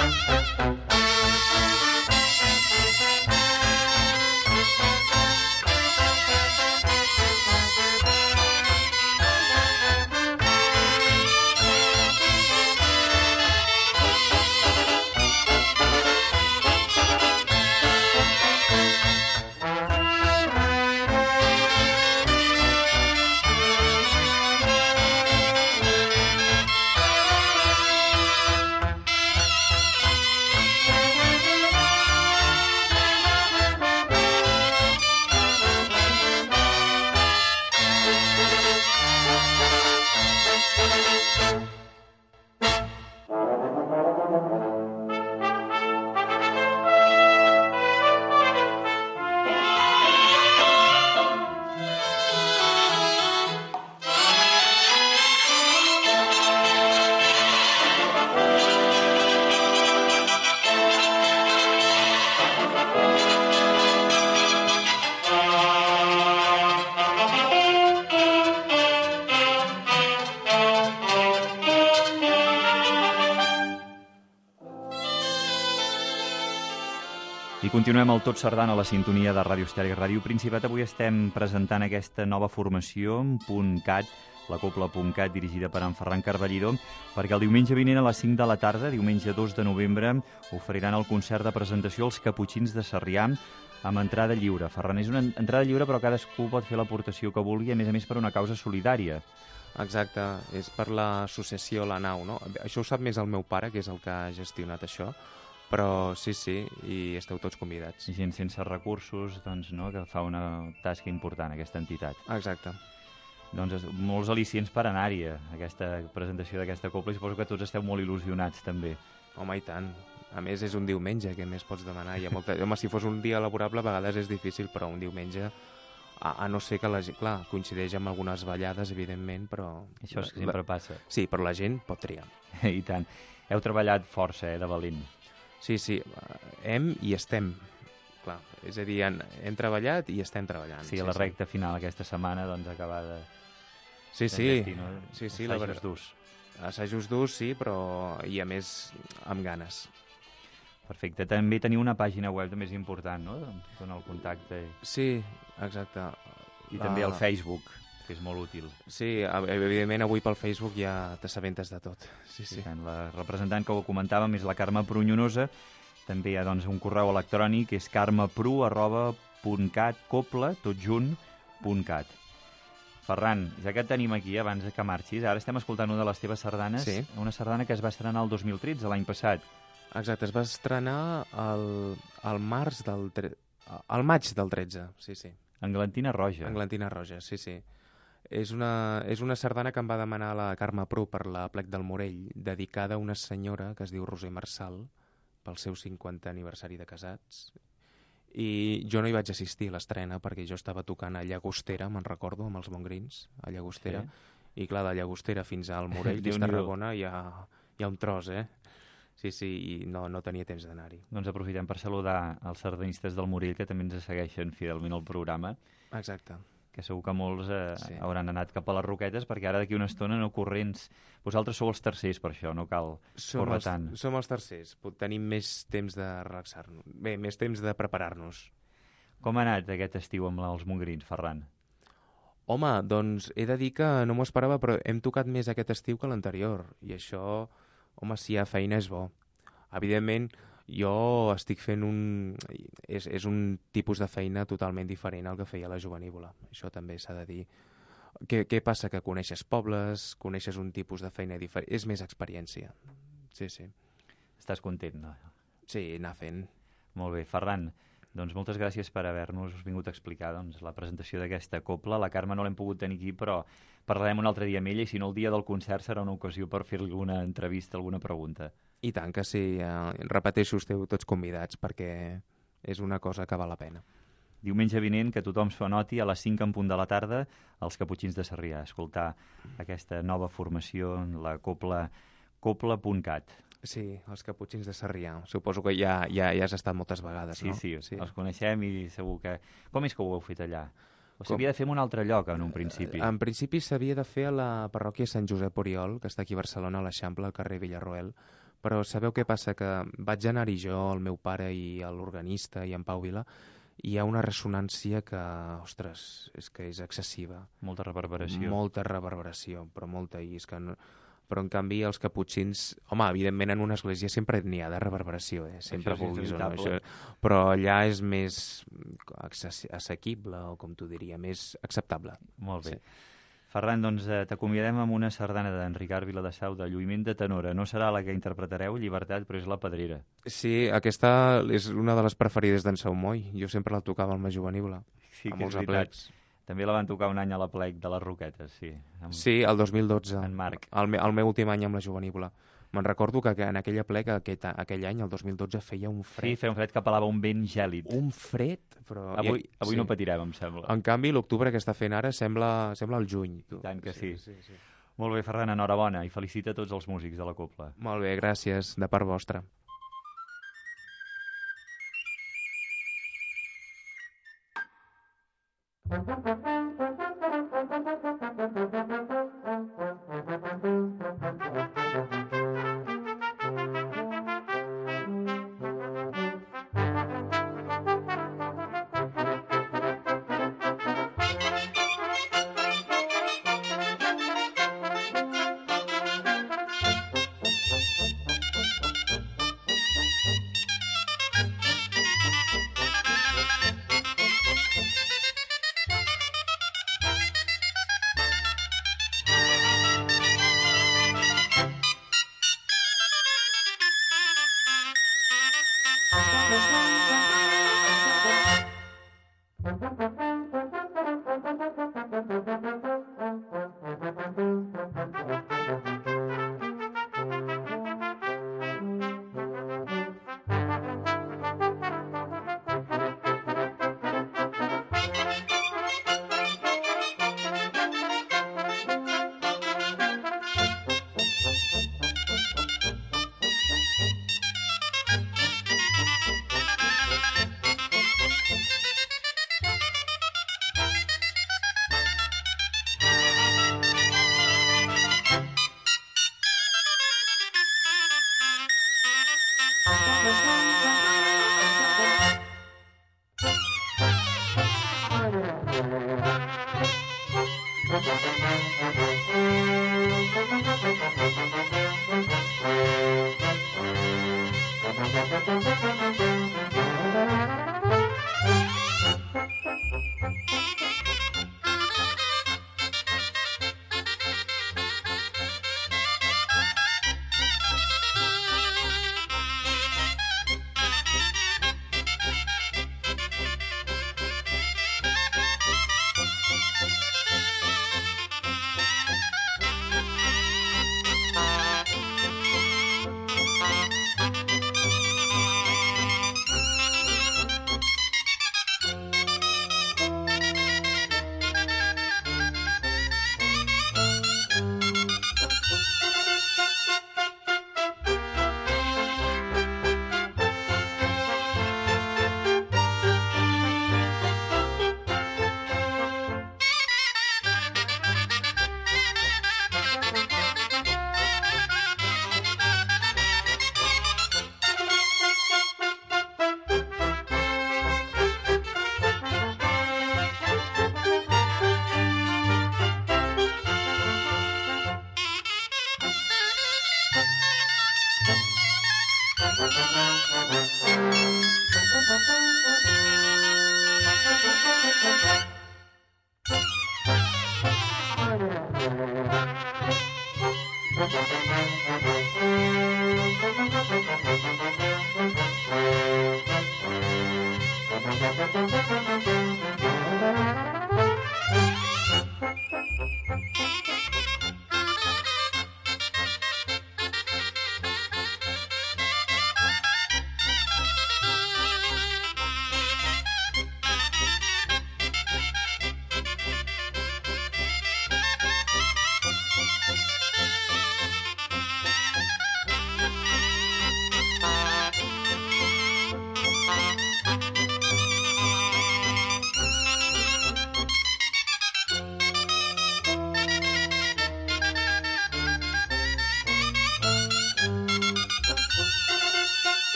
I continuem el Tot Sardana a la sintonia de Ràdio Estel i Ràdio Principat. Avui estem presentant aquesta nova formació, .cat, la Copla .cat, dirigida per en Ferran Carballido, perquè el diumenge vinent a les 5 de la tarda, diumenge 2 de novembre, oferiran el concert de presentació als Caputxins de Sarrià amb entrada lliure. Ferran, és una entrada lliure, però cadascú pot fer l'aportació que vulgui, a més per una causa solidària. Exacte, és per l'associació La Nau, no? Això ho sap més el meu pare, que és el que ha gestionat això, però sí, i esteu tots convidats. I gent sense recursos, doncs, no?, que fa una tasca important, aquesta entitat. Exacte. Doncs molts al·licients per anar-hi a aquesta presentació d'aquesta copla, i suposo que tots esteu molt il·lusionats, també. Home, i tant. A més, és un diumenge, què més pots demanar? Home, si fos un dia laborable, a vegades és difícil, però un diumenge, a no ser que la gent, clar, coincideix amb algunes ballades, evidentment, però... Això és que sempre passa. Sí, però la gent pot triar. I tant. Heu treballat força, de valent. Sí, hem i estem. Clar, és a dir, hem treballat i estem treballant. Sí, a la recta final aquesta setmana, doncs, acabar de... Sí, la veritat. Assajos durs, sí, però i a més amb ganes. Perfecte. També teniu una pàgina web més important, no?, on el contacte... Sí, exacte. I també el Facebook, que és molt útil. Sí, evidentment avui pel Facebook ja t'assabentes de tot. Sí. La representant que ho comentàvem és la Carme Prunyonosa. També hi ha, doncs, un correu electrònic, que és carmepru@copla.cat. Ferran, ja que et tenim aquí, abans que marxis, ara estem escoltant una de les teves sardanes, una sardana que es va estrenar el 2013, l'any passat. Exacte, es va estrenar al maig del 13, sí. Englantina Roja. Englantina Roja, sí. És una sardana que em va demanar la Carme Pru per la Plec del Morell, dedicada a una senyora que es diu Roser Marçal, pel seu 50è aniversari de casats. I jo no hi vaig assistir a l'estrena perquè jo estava tocant a Llagostera, me'n recordo, amb els Bongrins, a Llagostera. Sí. I clar, de Llagostera fins al Morell, des de Tarragona, hi ha un tros, Sí, i no tenia temps d'anar-hi. Doncs aprofitem per saludar els sardanistes del Morell, que també ens segueixen fidelment al programa. Exacte. Que segur que molts hauran anat cap a les Roquetes, perquè ara d'aquí una estona no corrents. Vosaltres sou els tercers, per això, no cal córrer tant. Som els tercers, tenim més temps de relaxar-nos. Bé, més temps de preparar-nos. Com ha anat aquest estiu amb els Bongrins, Ferran? Home, doncs he de dir que no m'ho esperava, però hem tocat més aquest estiu que l'anterior, i això... Home, si hi ha feina és bo. Evidentment, jo estic fent és un tipus de feina totalment diferent al que feia la jovenívola. Això també s'ha de dir. Què passa? Que coneixes pobles, coneixes un tipus de feina diferent. És més experiència. Sí. Estàs content, no? Sí, anar fent. Molt bé. Ferran, doncs moltes gràcies per haver-nos vingut a explicar la presentació d'aquesta copla. La Carme no l'hem pogut tenir aquí, però parlarem un altre dia amb ella, i si no el dia del concert serà una ocasió per fer-li alguna entrevista, alguna pregunta. I tant que sí. Repeteixo, esteu tots convidats, perquè és una cosa que val la pena. Diumenge vinent, que tothom s'ho anoti, a les 5 en punt de la tarda, als Caputxins de Sarrià, escoltar aquesta nova formació, la copla .cat. Sí, els Caputxins de Sarrià. Suposo que ja has estat moltes vegades, no? Sí, els coneixem i segur que... Com és que ho heu fet allà? O s'havia de fer en un altre lloc, en un principi? En principi s'havia de fer a la parròquia Sant Josep Oriol, que està aquí a Barcelona, a l'Eixample, al carrer Villarroel, Però sabeu què passa? Que vaig anar-hi jo, el meu pare i l'organista i en Pau Vila, i hi ha una ressonància que, ostres, és que és excessiva. Molta reverberació. Molta reverberació, però molta. I és que no... Però, en canvi, els caputxins... Home, evidentment, en una església sempre n'hi ha de reverberació, sempre vulguis o no. Això... Però allà és més assequible, o com t'ho diria, més acceptable. Molt bé. Sí. Ferran, doncs t'acomiadem amb una sardana d'en Ricard Viladasau de Lluïment de tenora. No serà la que interpretareu, Llibertat, però és la Pedrera. Sí, aquesta és una de les preferides d'en Saumoy. Jo sempre la tocava al més juvenil, sí, a molts aplecs. També la van tocar un any a l'aplec de les Roquetes, sí. Sí, el 2012. En Marc. El meu últim any amb la juvenívola. Me'n recordo que en aquella aplec, aquell any, el 2012, feia un fred. Sí, feia un fred que pelava un vent gèlid. Un fred, però... Avui sí. No patirem, em sembla. En canvi, l'octubre que està fent ara sembla el juny. Tu. Tant que sí. Molt bé, Ferran, enhorabona i felicita tots els músics de la Cobla. Molt bé, gràcies, de part vostra.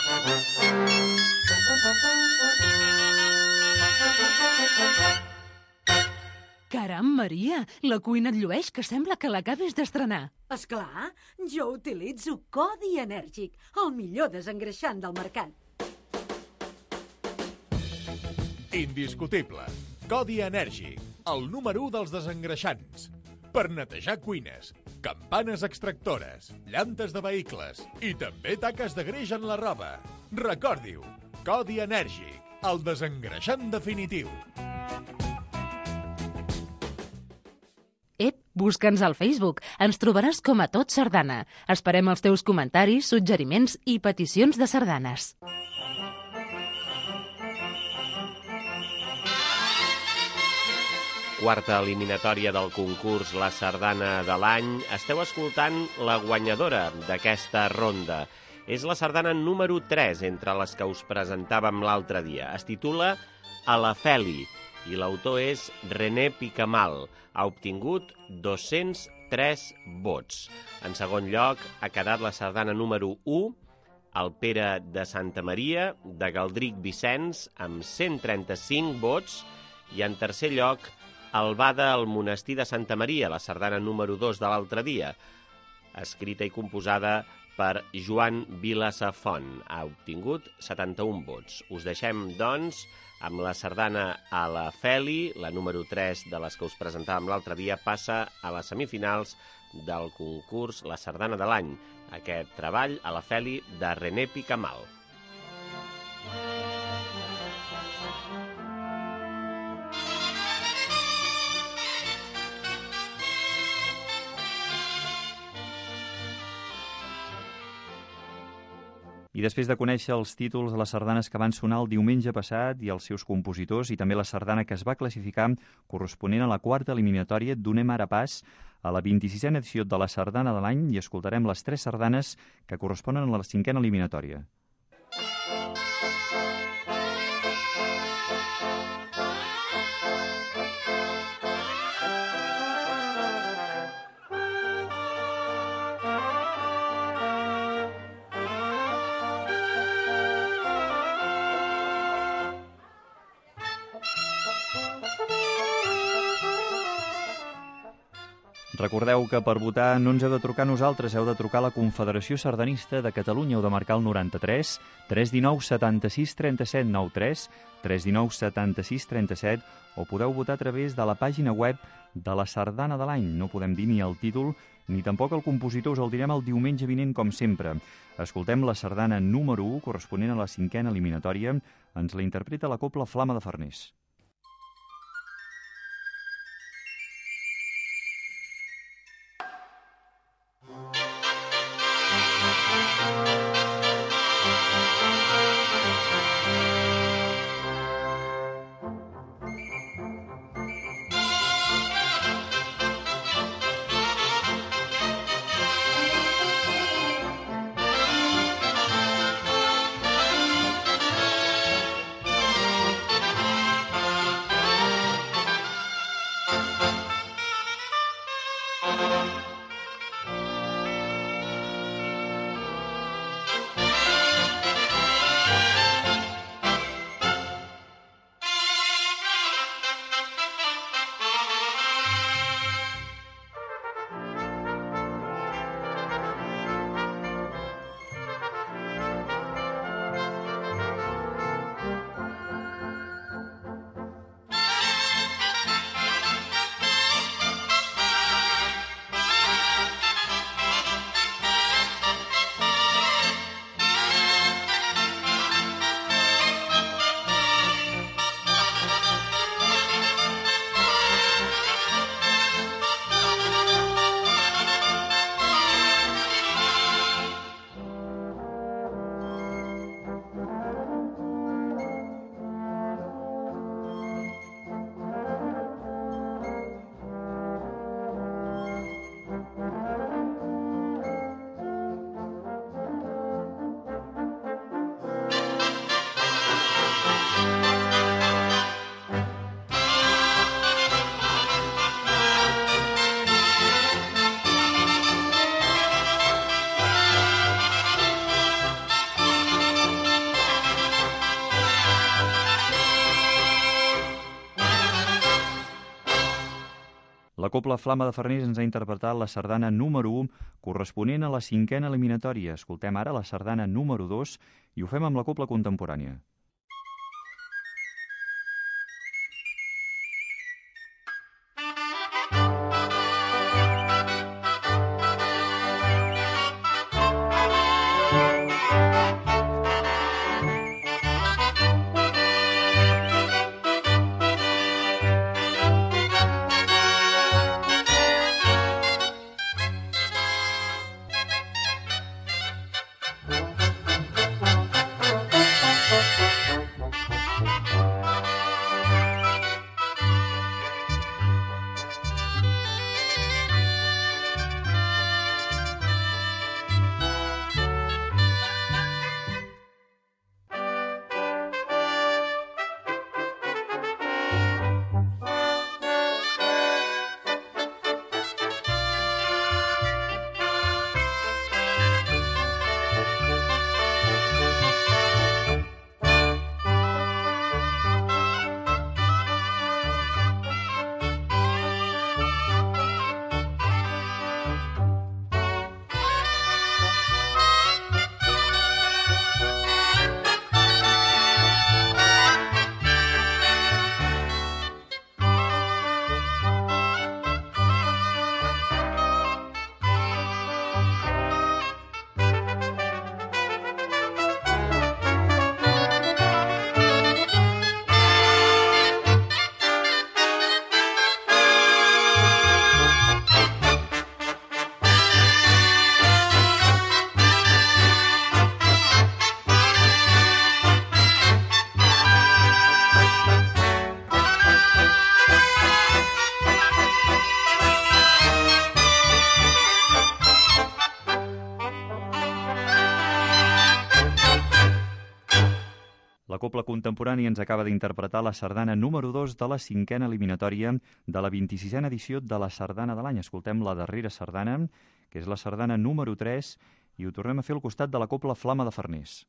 Caram, Maria, la cuina et llueix, que sembla que l'acabis d'estrenar. Esclar, jo utilitzo Codi Enèrgic, el millor desengreixant del mercat. Indiscutible. Codi Enèrgic, el número 1 dels desengreixants. Per netejar cuines, campanes extractores, llantes de vehicles i també taques de greix en la roba. Recordi-ho, Codi Enèrgic, el desengreixant definitiu. Busca'ns al Facebook. Ens trobaràs com a Tot Sardana. Esperem els teus comentaris, suggeriments i peticions de sardanes. Quarta eliminatòria del concurs La Sardana de l'any. Esteu escoltant la guanyadora d'aquesta ronda. És la sardana número 3 entre les que us presentàvem l'altre dia. Es titula A la Feli i l'autor és René Picamal. Ha obtingut 203 vots. En segon lloc ha quedat la sardana número 1, el Pere de Santa Maria, de Galdric Vicenç, amb 135 vots. I en tercer lloc, el Bada al Monestir de Santa Maria, la sardana número 2 de l'altre dia, escrita i composada per Joan Vilasafont. Ha obtingut 71 vots. Us deixem, doncs, amb la sardana A la Feli, la número 3 de les que us presentàvem l'altre dia, passa a les semifinals del concurs La Sardana de l'any. Aquest treball, A la Feli, de René Picamal. I després de conèixer els títols de les sardanes que van sonar el diumenge passat i els seus compositors i també la sardana que es va classificar corresponent a la quarta eliminatòria, donem ara pas a la 26a edició de la Sardana de l'any i escoltarem les 3 sardanes que corresponen a la 5a eliminatòria. Recordeu que per votar no ens heu de trucar a nosaltres, heu de trucar a la Confederació Sardanista de Catalunya, heu de marcar el 93 319 76 37 93, 319 76 37, o podeu votar a través de la pàgina web de la Sardana de l'any. No podem dir ni el títol ni tampoc el compositor, us el direm el diumenge vinent, com sempre. Escoltem la sardana número 1, corresponent a la 5a eliminatòria. Ens la interpreta la Cobla Flama de Farners. La Cobla Flama de Farners ens ha interpretat la sardana número 1, corresponent a la 5a eliminatòria. Escoltem ara la sardana número 2 i ho fem amb la Cobla Contemporània. La Cobla Contemporània ens acaba d'interpretar la sardana número 2 de la 5a eliminatòria de la 26a edició de la Sardana de l'any. Escoltem la darrera sardana, que és la sardana número 3, i ho tornem a fer al costat de la Cobla Flama de Farners.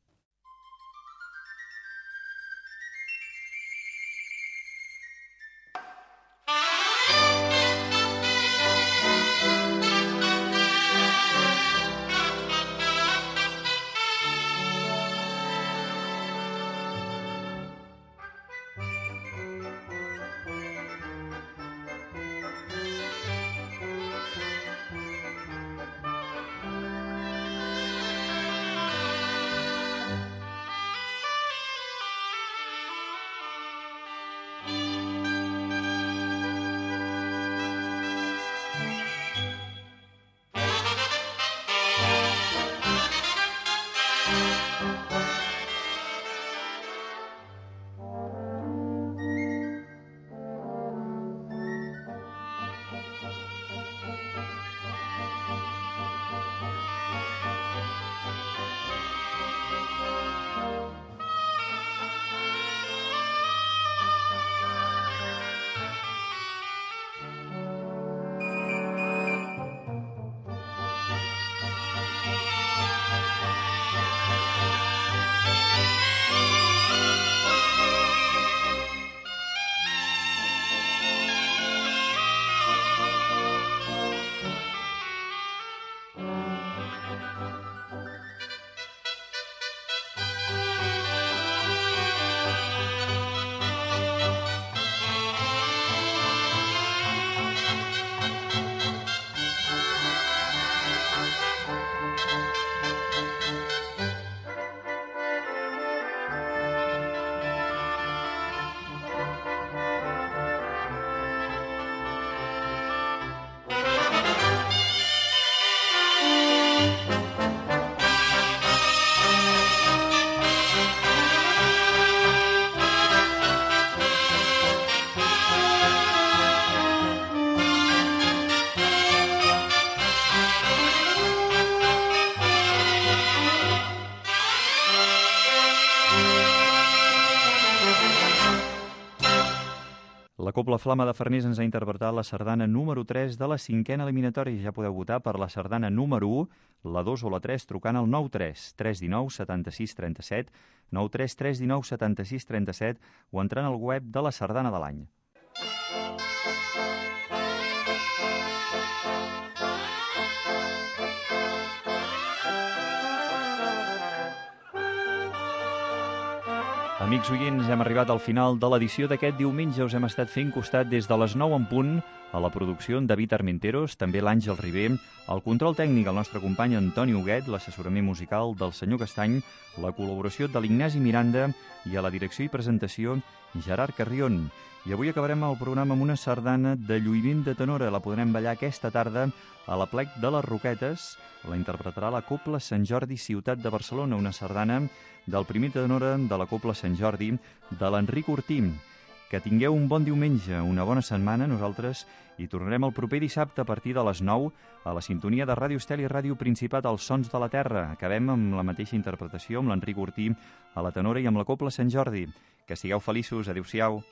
La Cobla Flama de Farners ens ha interpretat la sardana número 3 de la 5a eliminatòria. Ja podeu votar per la sardana número 1, la 2 o la 3 trucant al 93 319 76 37, 93 319 76 37 o entrant al web de la Sardana de l'Any. Amics oients, hem arribat al final de l'edició d'aquest diumenge. Us hem estat fent costat des de les 9 en punt, a la producció en David Armenteros, també l'Àngel Ribé, el control tècnic el nostre company Antoni Huguet, l'assessorament musical del senyor Castany, la col·laboració de l'Ignasi Miranda i a la direcció i presentació Gerard Carrion. I avui acabarem el programa amb una sardana de lluïment de tenora. La podrem ballar aquesta tarda a la Plec de les Roquetes. La interpretarà la Cobla Sant Jordi Ciutat de Barcelona, una sardana del primer tenora de la Cobla Sant Jordi de l'Enric Ortí. Que tingueu un bon diumenge, una bona setmana. Nosaltres hi tornarem el proper dissabte a partir de les 9 a la sintonia de Ràdio Estel i Ràdio Principat, als Sons de la Terra. Acabem amb la mateixa interpretació, amb l'Enric Ortí a la tenora i amb la Cobla Sant Jordi. Que sigueu feliços. Adéu-siau.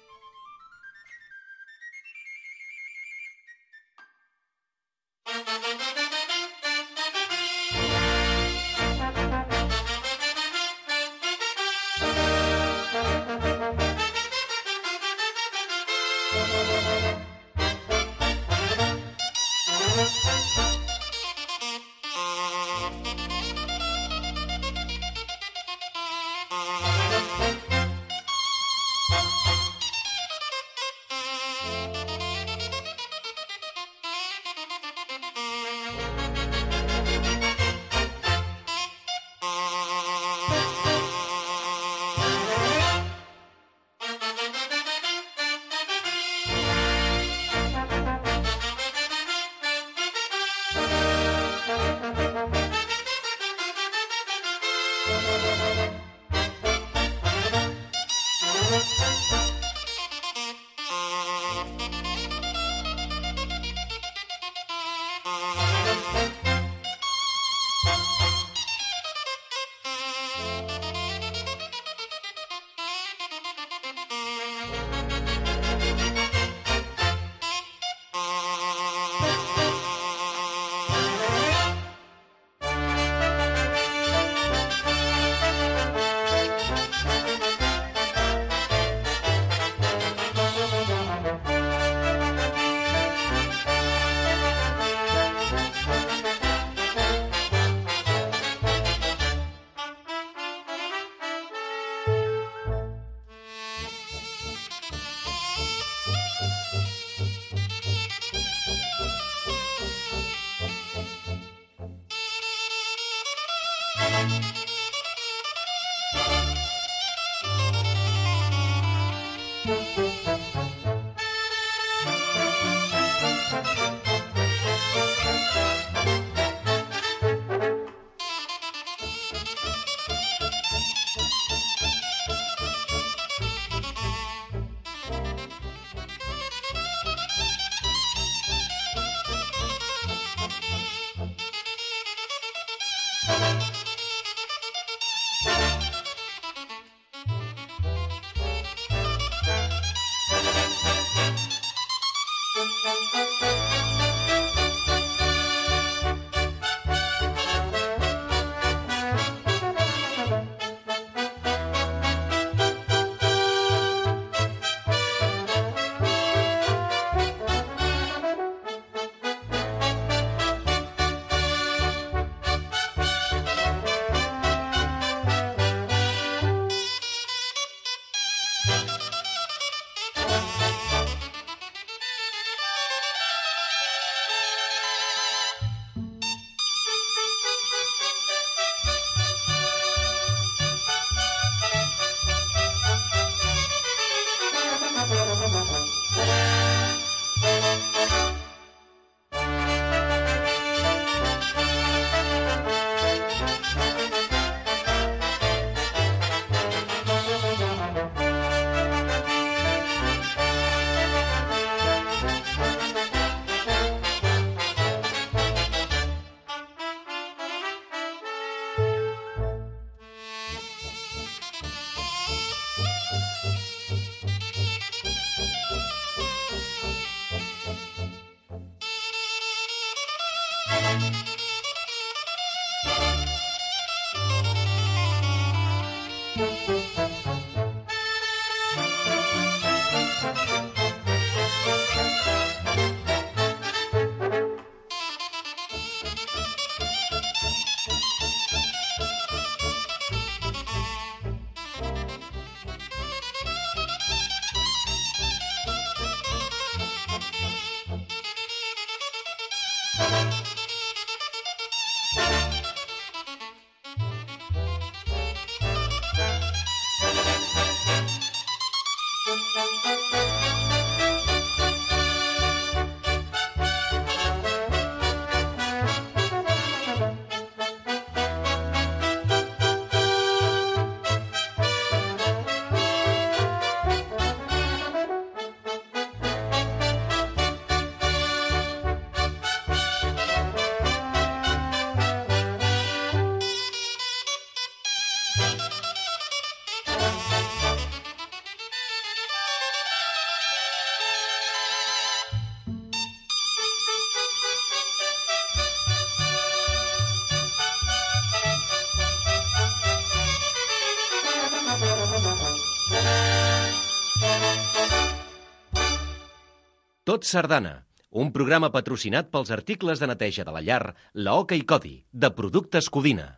Tot Sardana, un programa patrocinat pels articles de neteja de la llar, la Oca i Codi, de Productes Codina.